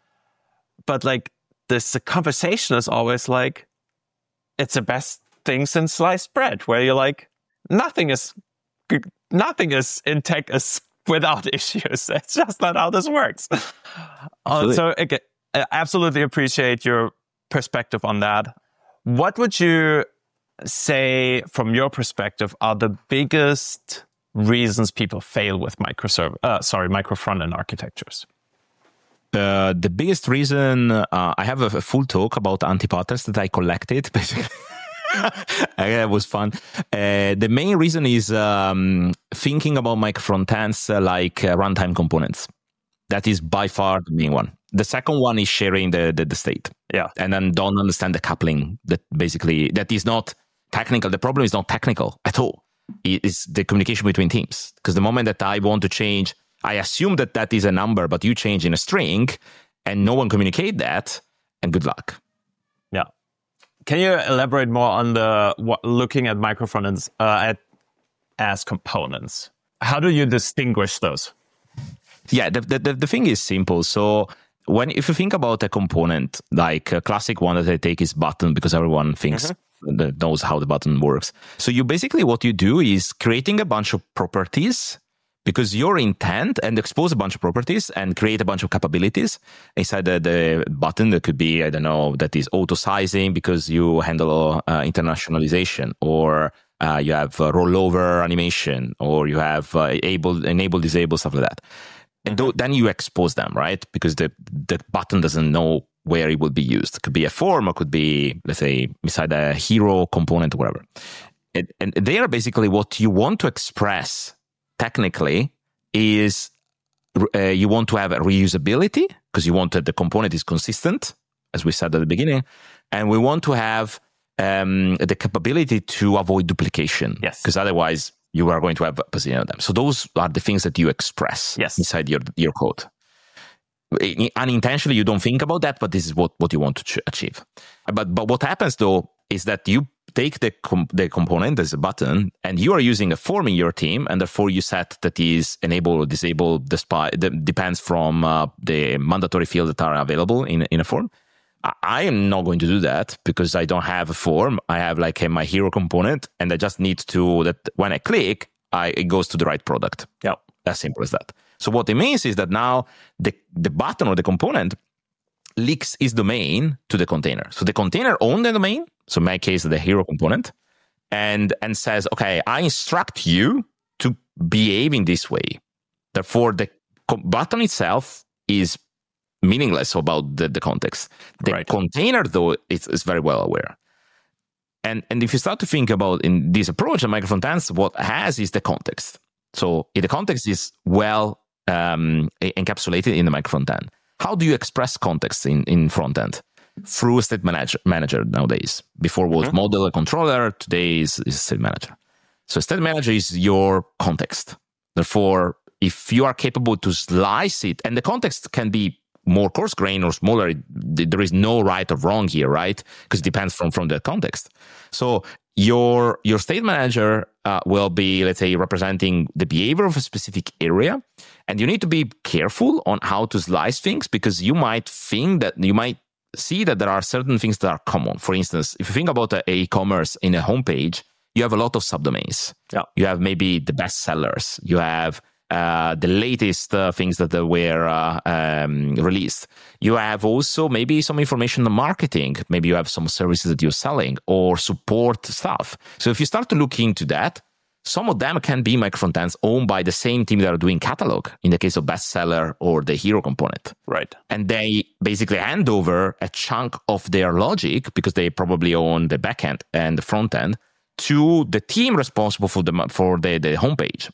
But like this the conversation is always like, it's the best thing since sliced bread, where you're like, nothing is nothing is in tech is without issues. It's just not how this works. uh, so again, I absolutely appreciate your perspective on that. What would you say, from your perspective, are the biggest reasons people fail with microservice, uh, sorry, micro front-end architectures? Uh, the biggest reason, uh, I have a, a full talk about anti-patterns that I collected, basically. It was fun. Uh, the main reason is um, thinking about micro front-ends uh, like uh, runtime components. That is by far the main one. The second one is sharing the, the, the state. Yeah. And then don't understand the coupling that basically, that is not technical. The problem is not technical at all. It is the communication between teams. Because the moment that I want to change, I assume that that is a number, but you change in a string and no one communicate that, and good luck. Yeah. Can you elaborate more on the what, looking at micro frontends uh, at, as components? How do you distinguish those? Yeah, the, the the thing is simple. So when if you think about a component, like a classic one that I take is button, because everyone thinks mm-hmm. that knows how the button works. So you basically what you do is creating a bunch of properties, because your intent, and expose a bunch of properties and create a bunch of capabilities inside the, the button. That could be, I don't know, that is auto sizing because you handle uh, internationalization, or uh, you have uh, rollover animation, or you have uh, able, enable, disable, stuff like that. And th- then you expose them, right? Because the, the button doesn't know where it will be used. It could be a form, or could be, let's say, beside a hero component or whatever. And, and they are basically what you want to express technically is uh, you want to have a reusability, because you want that the component is consistent, as we said at the beginning. And we want to have um, the capability to avoid duplication. Yes. Because otherwise, you are going to have a bazillion of them. So those are the things that you express yes. inside your, your code. unintentionally, you don't think about that, but this is what, what you want to ch- achieve. But but what happens though is that you take the com- the component as a button, and you are using a form in your team, and therefore you set that is enable or disable despite that depends from uh, the mandatory fields that are available in in a form. I, I am not going to do that because I don't have a form. I have like a, my hero component, and I just need to that when I click, I it goes to the right product. Yeah, as simple as that. So what it means is that now the, the button or the component leaks its domain to the container. So the container owns the domain, so in my case, the hero component, and, and says, okay, I instruct you to behave in this way. Therefore, the co- button itself is meaningless about the, the context. The right. container, though, is, is very well aware. And, and if you start to think about in this approach, the micro frontends, what it has is the context. So the context is well um, encapsulated in the micro frontend. How do you express context in, in frontend? Through a state manager, manager nowadays. Before was mm-hmm. model controller, today is, is state manager. So state manager is your context. Therefore, if you are capable to slice it, and the context can be more coarse grain or smaller, there is no right or wrong here, right? Because it depends from, from the context. So your your state manager uh, will be, let's say, representing the behavior of a specific area. And you need to be careful on how to slice things, because you might think that you might see that there are certain things that are common. For instance, if you think about a e-commerce in a homepage, you have a lot of subdomains. Yeah. You have maybe the best sellers. You have uh, the latest uh, things that were uh, um, released. You have also maybe some information on marketing. Maybe you have some services that you're selling or support stuff. So if you start to look into that, some of them can be micro frontends owned by the same team that are doing catalog, in the case of bestseller or the hero component. Right. And they basically hand over a chunk of their logic, because they probably own the backend and the front end, to the team responsible for the for the, the homepage.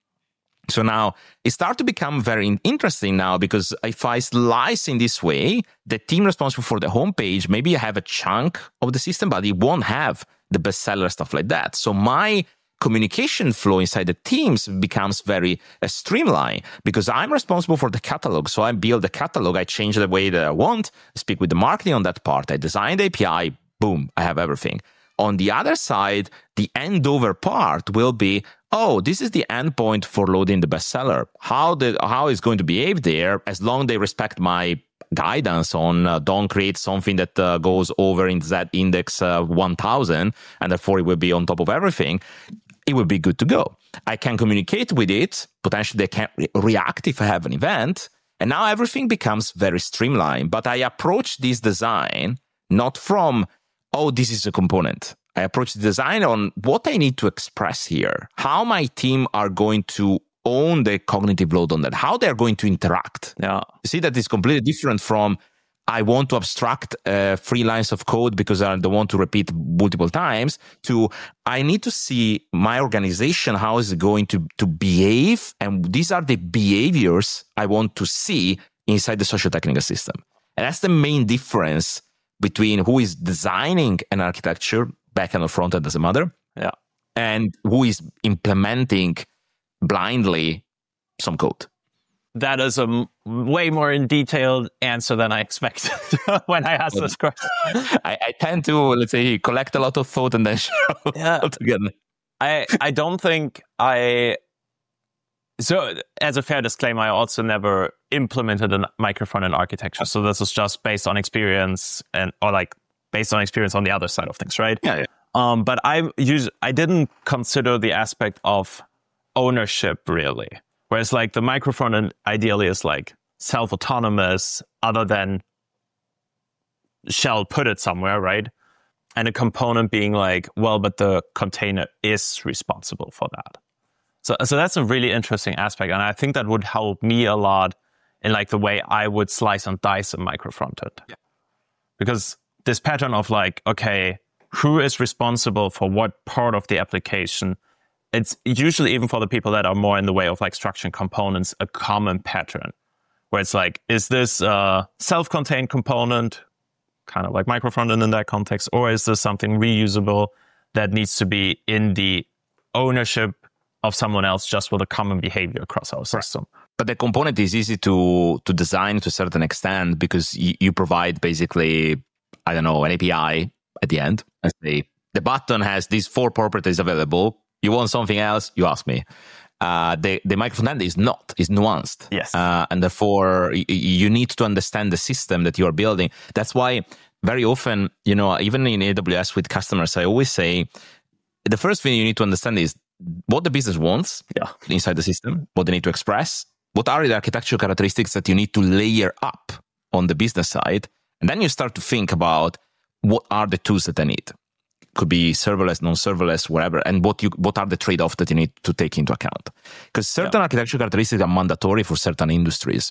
So now it starts to become very interesting now, because if I slice in this way, the team responsible for the homepage, maybe you have a chunk of the system, but it won't have the bestseller stuff like that. So my communication flow inside the teams becomes very uh, streamlined, because I'm responsible for the catalog. So I build the catalog, I change the way that I want, speak with the marketing on that part, I design the A P I, boom, I have everything. On the other side, the endover part will be, oh, this is the endpoint for loading the bestseller. How the how it's going to behave there, as long as they respect my guidance on uh, don't create something that uh, goes over in that index uh, one thousand, and therefore it will be on top of everything, it will be good to go. I can communicate with it. Potentially they can re- react if I have an event. And now everything becomes very streamlined. But I approach this design not from, oh, this is a component. I approach the design on what I need to express here, how my team are going to own the cognitive load on that, how they're going to interact. Yeah. You see that is completely different from, I want to abstract uh, three lines of code because I don't want to repeat multiple times, to I need to see my organization, how is it going to, to behave. And these are the behaviors I want to see inside the socio-technical system. And that's the main difference between who is designing an architecture, backend or frontend as a mother, yeah, and who is implementing blindly some code. That is a m- way more in detailed answer than I expected when I asked this question. I, I tend to, let's say, collect a lot of thought and then show yeah. it together. I, I don't think I... So, as a fair disclaimer, I also never implemented a micro frontend architecture. So this is just based on experience, and or like based on experience on the other side of things, right? Yeah. yeah. Um, but I use I didn't consider the aspect of ownership really. Whereas like the micro frontend ideally is like self-autonomous, other than shall put it somewhere, right? And a component being like, well, but the container is responsible for that. So, so that's a really interesting aspect, and I think that would help me a lot in like the way I would slice and dice a micro frontend. Yeah. Because this pattern of like, okay, who is responsible for what part of the application? It's usually, even for the people that are more in the way of like structuring components, a common pattern where it's like, is this a self-contained component, kind of like micro frontend in that context, or is this something reusable that needs to be in the ownership of someone else, just with a common behavior across our system? But the component is easy to to design to a certain extent because you, you provide basically, I don't know, an A P I at the end. And say, the button has these four properties available. You want something else? You ask me. Uh, the, the micro front end is not, is nuanced. Yes. Uh, and therefore, y- you need to understand the system that you are building. That's why very often, you know, even in A W S with customers, I always say, the first thing you need to understand is what the business wants yeah. inside the system, what they need to express, what are the architectural characteristics that you need to layer up on the business side. And then you start to think about what are the tools that I need. Could be serverless, non-serverless, whatever, and what you what are the trade-offs that you need to take into account. Because certain yeah. architectural characteristics are mandatory for certain industries.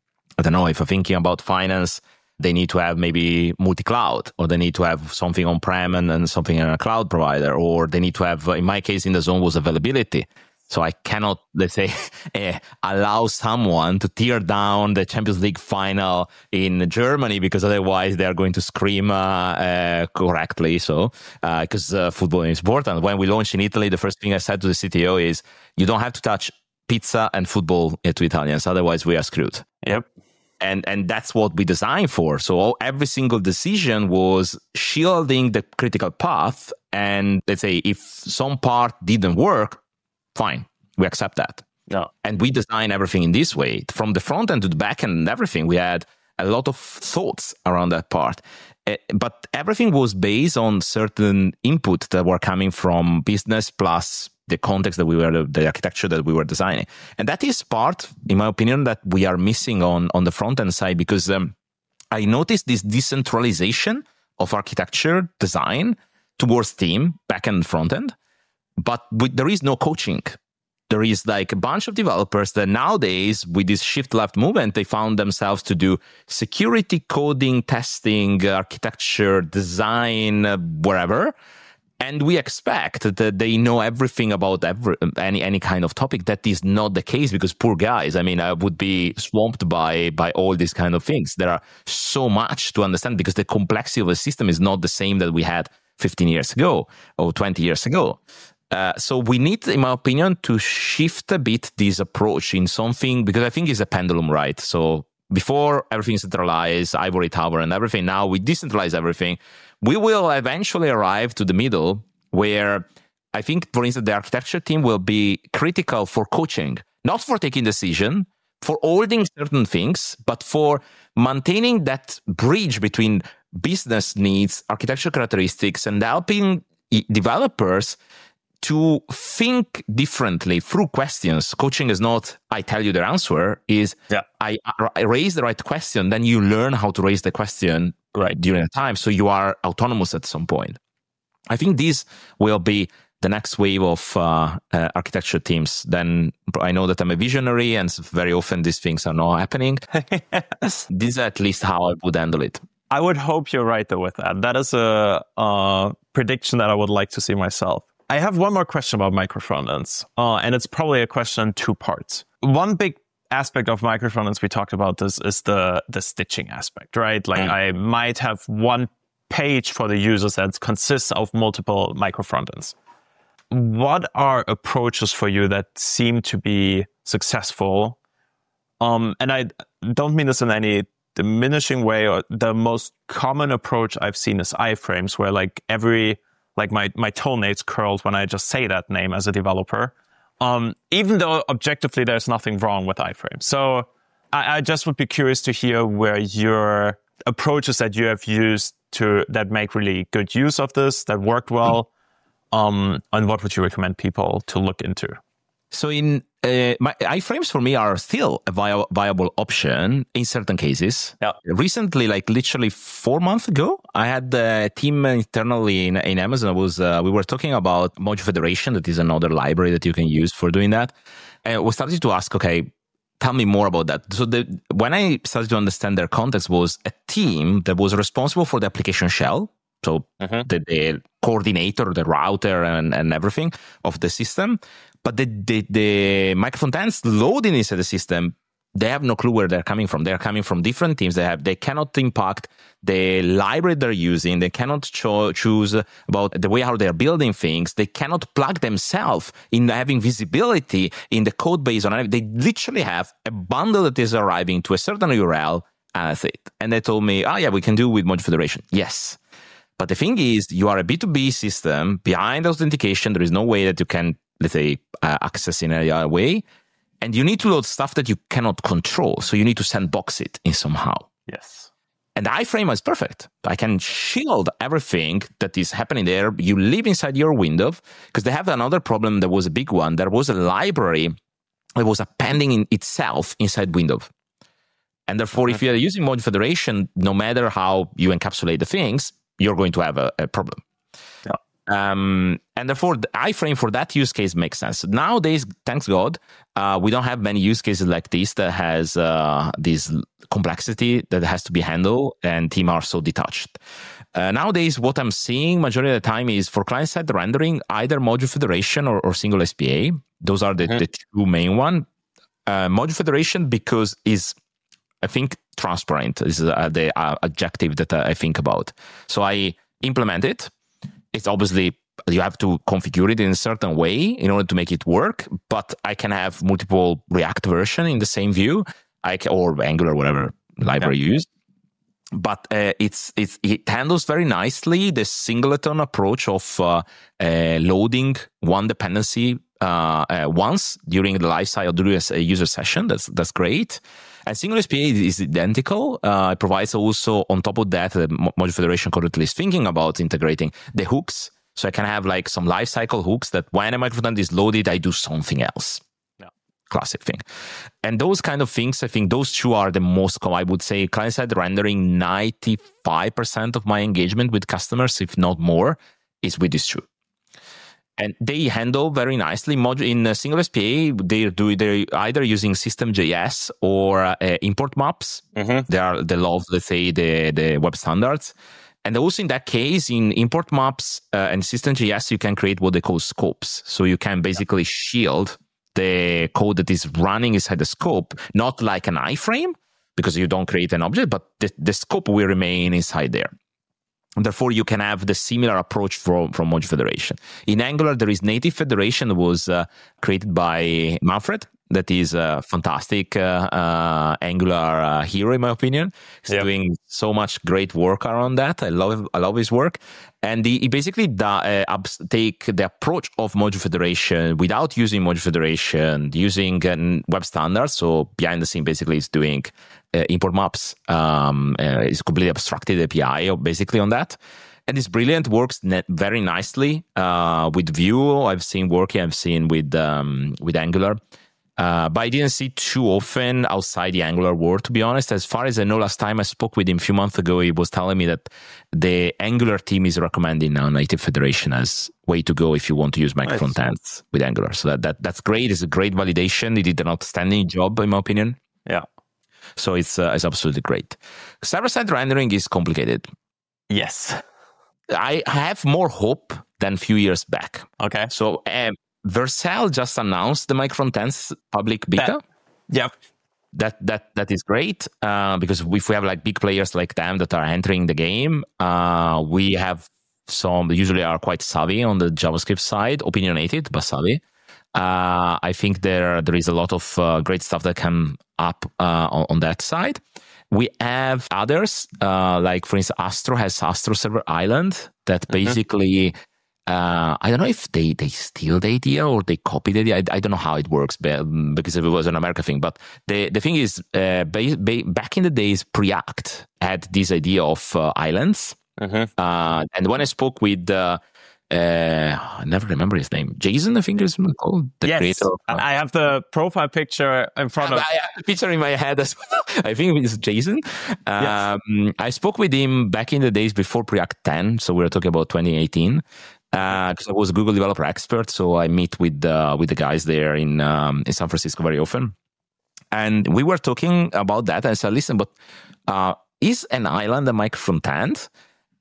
I don't know, if I'm thinking about finance, they need to have maybe multi-cloud, or they need to have something on-prem and, and something in a cloud provider, or they need to have, in my case, in the zone was availability. So I cannot, let's say, uh, allow someone to tear down the Champions League final in Germany because otherwise they are going to scream uh, uh, correctly. So, because uh, uh, football is important. When we launched in Italy, the first thing I said to the C T O is, you don't have to touch pizza and football to Italians, otherwise we are screwed. Yep. And and that's what we designed for. So every single decision was shielding the critical path. And let's say if some part didn't work, fine, we accept that. Yeah. And we design everything in this way. From the front end to the back end and everything, we had a lot of thoughts around that part. Uh, but everything was based on certain input that were coming from business plus the context that we were, the architecture that we were designing. And that is part, in my opinion, that we are missing on, on the front end side, because um, I noticed this decentralization of architecture design towards team, back end, front end. But with, there is no coaching. There is like a bunch of developers that nowadays, with this shift left movement, they found themselves to do security, coding, testing, architecture, design, uh, wherever. And we expect that they know everything about every, any any kind of topic. That is not the case, because poor guys, I mean, I would be swamped by by all these kind of things. There are so much to understand because the complexity of the system is not the same that we had fifteen years ago or twenty years ago. Uh, so we need, in my opinion, to shift a bit this approach in something, because I think it's a pendulum, right? So before everything centralized, ivory tower and everything, now we decentralize everything. We will eventually arrive to the middle where I think, for instance, the architecture team will be critical for coaching, not for taking decision, for holding certain things, but for maintaining that bridge between business needs, architectural characteristics, and helping developers to think differently through questions. Coaching is not, I tell you the answer, is yeah. I, I raise the right question, then you learn how to raise the question right during the time, so you are autonomous at some point. I think this will be the next wave of uh, uh, architecture teams. Then I know that I'm a visionary, and very often these things are not happening. This is at least how I would handle it. I would hope you're right, though, with that. That is a uh, prediction that I would like to see myself. I have one more question about micro frontends, uh, and it's probably a question in two parts. One big aspect of micro frontends we talked about this is the the stitching aspect, right? Like mm. I might have one page for the users that consists of multiple micro frontends. What are approaches for you that seem to be successful? Um, and I don't mean this in any diminishing way. Or the most common approach I've seen is iframes, where like every Like my, my toenails curled when I just say that name as a developer, um, even though objectively there's nothing wrong with iframes. So I, I just would be curious to hear where your approaches that you have used to that make really good use of this, that worked well, um, and what would you recommend people to look into? So in uh, my iframes for me are still a vi- viable option in certain cases. Yeah. Recently, like literally four months ago, I had a team internally in, in Amazon. Was uh, we were talking about Module Federation, that is another library that you can use for doing that. And we started to ask, okay, tell me more about that. So the, when I started to understand their context, was a team that was responsible for the application shell. So mm-hmm. the, the coordinator, the router, and, and everything of the system. But the, the, the micro frontends loading inside the system they have no clue where they're coming from. They're coming from different teams. They have, they cannot impact the library they're using. They cannot cho- choose about the way how they're building things. They cannot plug themselves in having visibility in the code base on it. They literally have a bundle that is arriving to a certain U R L, and that's it. And they told me, oh yeah, we can do with Module Federation. Yes. But the thing is, you are a B two B system. Behind authentication, there is no way that you can, let's say, uh, access in any other way. And you need to load stuff that you cannot control. So you need to sandbox it in somehow. Yes. And the iframe is perfect. I can shield everything that is happening there. You live inside your window, because they have another problem. There was a big one. There was a library that was appending in itself inside Windows. And therefore, mm-hmm. if you're using Module Federation, no matter how you encapsulate the things, you're going to have a, a problem. Yeah. Um, and therefore, the iframe for that use case makes sense. Nowadays, thanks God, uh, we don't have many use cases like this that has uh, this complexity that has to be handled, and teams are so detached. Uh, nowadays, what I'm seeing majority of the time is for client-side rendering, either Module Federation or, or single S P A. Those are the, mm-hmm. the two main ones. Uh, Module Federation, because is, I think, transparent is uh, the uh, adjective that uh, I think about. So I implement it. It's obviously, you have to configure it in a certain way in order to make it work, but I can have multiple React version in the same view, I can, or Angular, whatever library yeah. you use. But uh, it's, it's, it handles very nicely the singleton approach of uh, uh, loading one dependency uh, uh, once during the lifecycle, during a user session. That's, that's great. And single S P A is identical. Uh, it provides also, on top of that, the Module Federation currently is thinking about integrating the hooks. So I can have like some lifecycle hooks that when a microcontent is loaded, I do something else. Yeah. Classic thing. And those kind of things, I think those two are the most common. I would say client-side rendering, ninety-five percent of my engagement with customers, if not more, is with these two. And they handle very nicely. In a single S P A, they do they're either using System.js or uh, import maps. Mm-hmm. They are they love, let's say, the, the web standards. And also in that case, in import maps uh, and System.js, you can create what they call scopes. So you can basically shield the code that is running inside the scope, not like an iframe, because you don't create an object, but the, the scope will remain inside there. And therefore, you can have the similar approach from, from Module Federation. In Angular, there is native federation that was uh, created by Manfred. That is a fantastic uh, uh, Angular uh, hero, in my opinion. He's yep. doing so much great work around that. I love I love his work. And he, he basically da, uh, take the approach of Module Federation without using Module Federation, using uh, web standards. So behind the scene, basically, is doing uh, import maps. Um, uh, it's completely abstracted A P I, basically, on that. And it's brilliant, works net very nicely uh, with Vue. I've seen working, I've seen with um, with Angular. Uh, but I didn't see too often outside the Angular world, to be honest. As far as I know, last time I spoke with him a few months ago, he was telling me that the Angular team is recommending now Native Federation as way to go if you want to use micro front ends with Angular. So that, that that's great. It's a great validation. He did an outstanding job, in my opinion. Yeah. So it's uh, it's absolutely great. Server-side rendering is complicated. Yes. I have more hope than a few years back. Okay. So um, Vercel just announced the micro-frontends public beta. That, yep. That that that is great uh, because if we have like big players like them that are entering the game, uh, we have some usually are quite savvy on the JavaScript side, opinionated but savvy. Uh, I think there there is a lot of uh, great stuff that come up uh, on, on that side. We have others uh, like, for instance, Astro has Astro Server Island that basically. Mm-hmm. Uh, I don't know if they, they steal the idea or they copy the idea. I, I don't know how it works because it was an American thing. But the, the thing is, uh, ba- ba- back in the days, Preact had this idea of uh, islands. Mm-hmm. Uh, and when I spoke with, uh, uh, I never remember his name, Jason, I think is called. The yes, creator of, uh, I have the profile picture in front I, of. I have the picture in my head as well. I think it's Jason. Um, yes. I spoke with him back in the days before Preact ten. So we were talking about twenty eighteen. Because uh, I was a Google developer expert, so I meet with uh, with the guys there in um, in San Francisco very often, and we were talking about that. And I said, "Listen, but uh, is an island a micro front end?"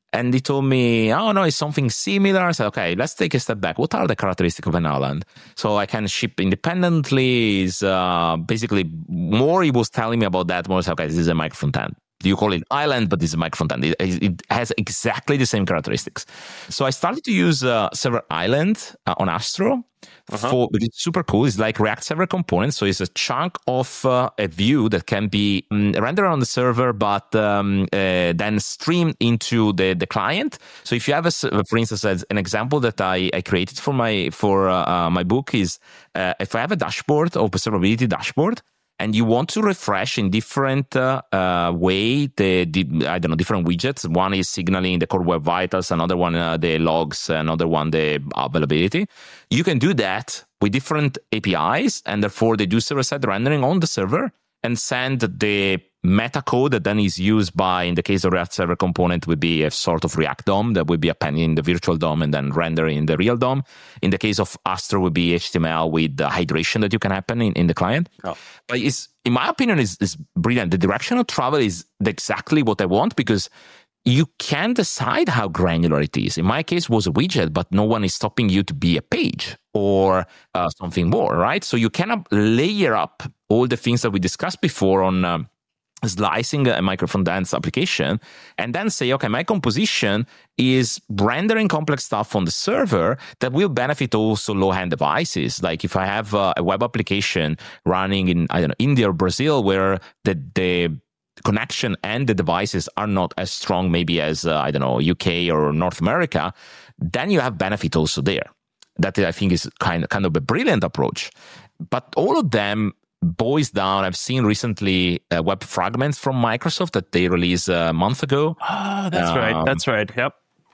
And he told me, oh, no, it's something similar. I said, okay, let's take a step back. What are the characteristics of an island? So I can ship independently. Is uh, basically more he was telling me about that. More, okay, this is a micro front end. You call it island, but this is a micro front end. It, it has exactly the same characteristics. So I started to use uh, Server Island uh, on Astro. Uh-huh. For, which is super cool. It's like React Server components. So it's a chunk of uh, a view that can be um, rendered on the server, but um, uh, then streamed into the, the client. So if you have, a, for instance, as an example that I, I created for my for uh, uh, my book is uh, if I have a dashboard, observability dashboard, and you want to refresh in different uh, uh, way the, the I don't know different widgets. One is signaling the core web vitals, another one uh, the logs, another one the availability. You can do that with different A P Is, and therefore they do server-side rendering on the server and send the meta code that then is used by, in the case of React Server component, would be a sort of React D O M that would be appended in the virtual D O M and then rendering in the real D O M. In the case of Astro, would be H T M L with the hydration that you can happen in, in the client. Oh. But it's, in my opinion, is is brilliant. The direction of travel is exactly what I want because you can decide how granular it is. In my case, it was a widget, but no one is stopping you to be a page or uh, something more, right? So you cannot layer up all the things that we discussed before on um, slicing a micro front-end application and then say, okay, my composition is rendering complex stuff on the server that will benefit also low-end devices. Like if I have uh, a web application running in, I don't know, India or Brazil where the, the connection and the devices are not as strong maybe as, uh, I don't know, U K or North America, then you have benefit also there. That I think is kind of, kind of a brilliant approach. But all of them boils down. I've seen recently uh, web fragments from Microsoft that they released a month ago. Oh, that's um, right. That's right. Yep.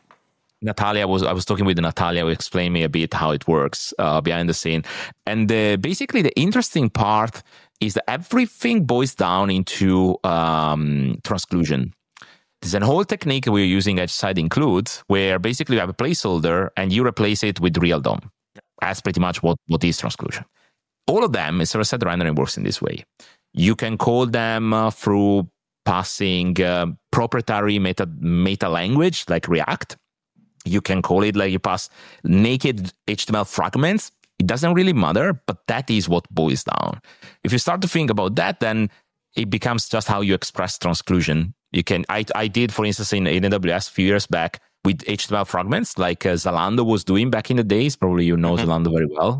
Natalia was I was talking with Natalia who explained me a bit how it works uh, behind the scene. And uh, basically the interesting part is that everything boils down into um, transclusion. There's a whole technique we're using at Side Includes where basically you have a placeholder and you replace it with real D O M. That's pretty much what, what is transclusion. All of them, server-side rendering works in this way. You can call them uh, through passing uh, proprietary meta, meta language like React. You can call it like you pass naked H T M L fragments. It doesn't really matter, but that is what boils down. If you start to think about that, then it becomes just how you express transclusion. You can. I, I did, for instance, in A W S a few years back with H T M L fragments, like uh, Zalando was doing back in the days. Probably you know mm-hmm. Zalando very well,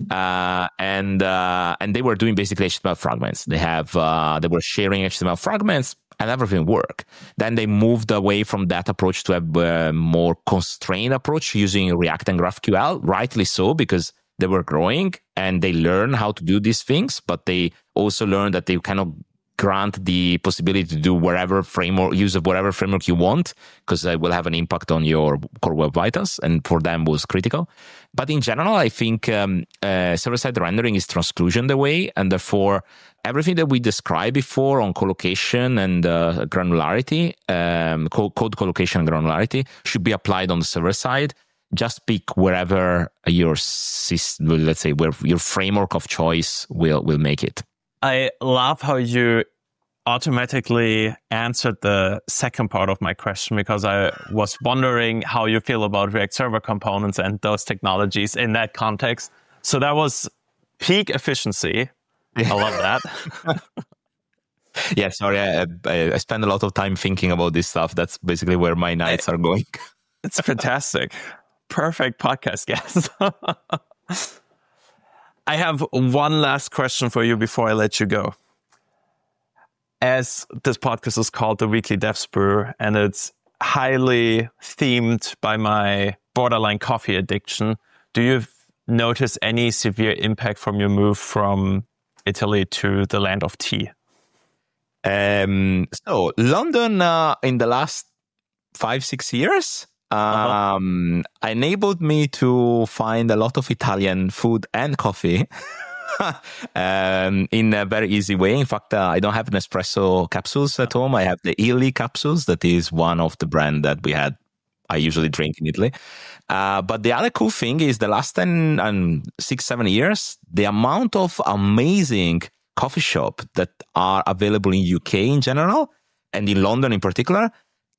uh, and uh, and they were doing basically H T M L fragments. They have uh, they were sharing H T M L fragments, and everything worked. Then they moved away from that approach to a uh, more constrained approach using React and GraphQL. Rightly so, because they were growing and they learned how to do these things, but they also learned that they cannot grant the possibility to do whatever framework, use of whatever framework you want, because it will have an impact on your core web vitals, and for them was critical. But in general, I think um, uh, server-side rendering is transclusion the way, and therefore everything that we described before on collocation and uh, granularity, um, code, code collocation and granularity should be applied on the server side. Just pick wherever your system, let's say, where your framework of choice will will make it. I love how you automatically answered the second part of my question, because I was wondering how you feel about React Server components and those technologies in that context. So that was peak efficiency. I love that. Yeah, sorry, I, I, I spend a lot of time thinking about this stuff. That's basically where my nights are going. It's fantastic. Perfect podcast guest. I have one last question for you before I let you go. As this podcast is called The Weekly Dev Brew, and it's highly themed by my borderline coffee addiction, do you notice any severe impact from your move from Italy to the land of tea? Um, so London uh, in the last five, six years um, uh-huh. enabled me to find a lot of Italian food and coffee um, in a very easy way. In fact, uh, I don't have Nespresso capsules at home. I have the Illy capsules. That is one of the brand that we had. I usually drink in Italy. Uh, but the other cool thing is the last ten and six, seven years, the amount of amazing coffee shop that are available in U K in general and in London in particular is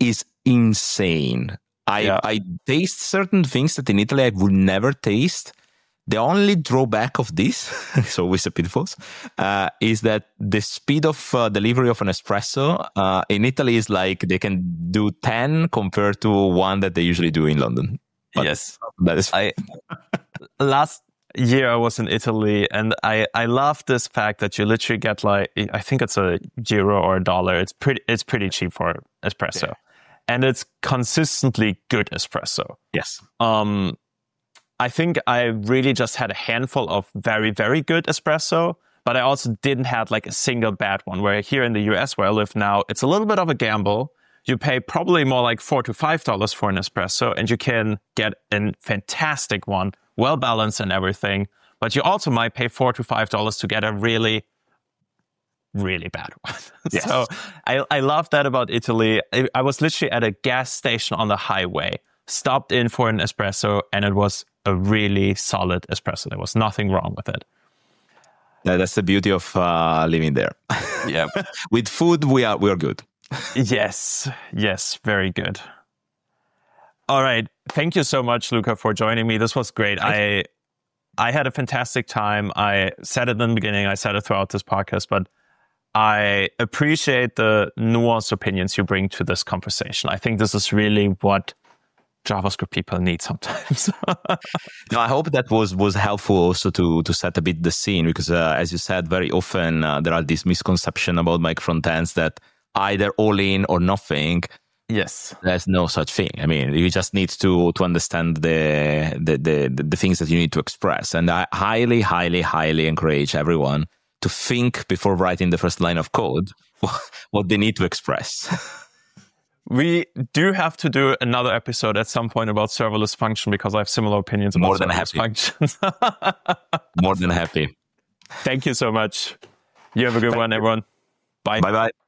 insane. I, yeah. I taste certain things that in Italy I would never taste. The only drawback of this, it's always a pitfall, uh, is that the speed of uh, delivery of an espresso uh, in Italy is like they can do ten compared to one that they usually do in London. But yes. That is. I, last year I was in Italy, and I, I love this fact that you literally get like, I think it's a euro or a dollar. It's pretty, it's pretty cheap for espresso. Yeah. And it's consistently good espresso. Yes. Um, I think I really just had a handful of very, very good espresso, but I also didn't have like a single bad one. Where here in the U S where I live now, it's a little bit of a gamble. You pay probably more like four to five dollars for an espresso, and you can get a fantastic one, well balanced and everything. But you also might pay four to five dollars to get a really, really bad one. Yes. So I, I love that about Italy. I, I was literally at a gas station on the highway, stopped in for an espresso, and it was a really solid espresso. There was nothing wrong with it. Yeah, that's the beauty of uh, living there. Yeah. With food, we are we are good. Yes. Yes. Very good. All right. Thank you so much, Luca, for joining me. This was great. I I had a fantastic time. I said it in the beginning. I said it throughout this podcast, but I appreciate the nuanced opinions you bring to this conversation. I think this is really what JavaScript people need sometimes. No, I hope that was was helpful also to to set a bit the scene, because uh, as you said, very often uh, there are these misconceptions about micro frontends that either all in or nothing. Yes, there's no such thing. I mean, you just need to to understand the the the, the things that you need to express. And I highly, highly, highly encourage everyone to think before writing the first line of code what they need to express. We do have to do another episode at some point about serverless function, because I have similar opinions about More than serverless happy. functions. More than happy. Thank you so much. You have a good Thank one, you. everyone. Bye. Bye-bye.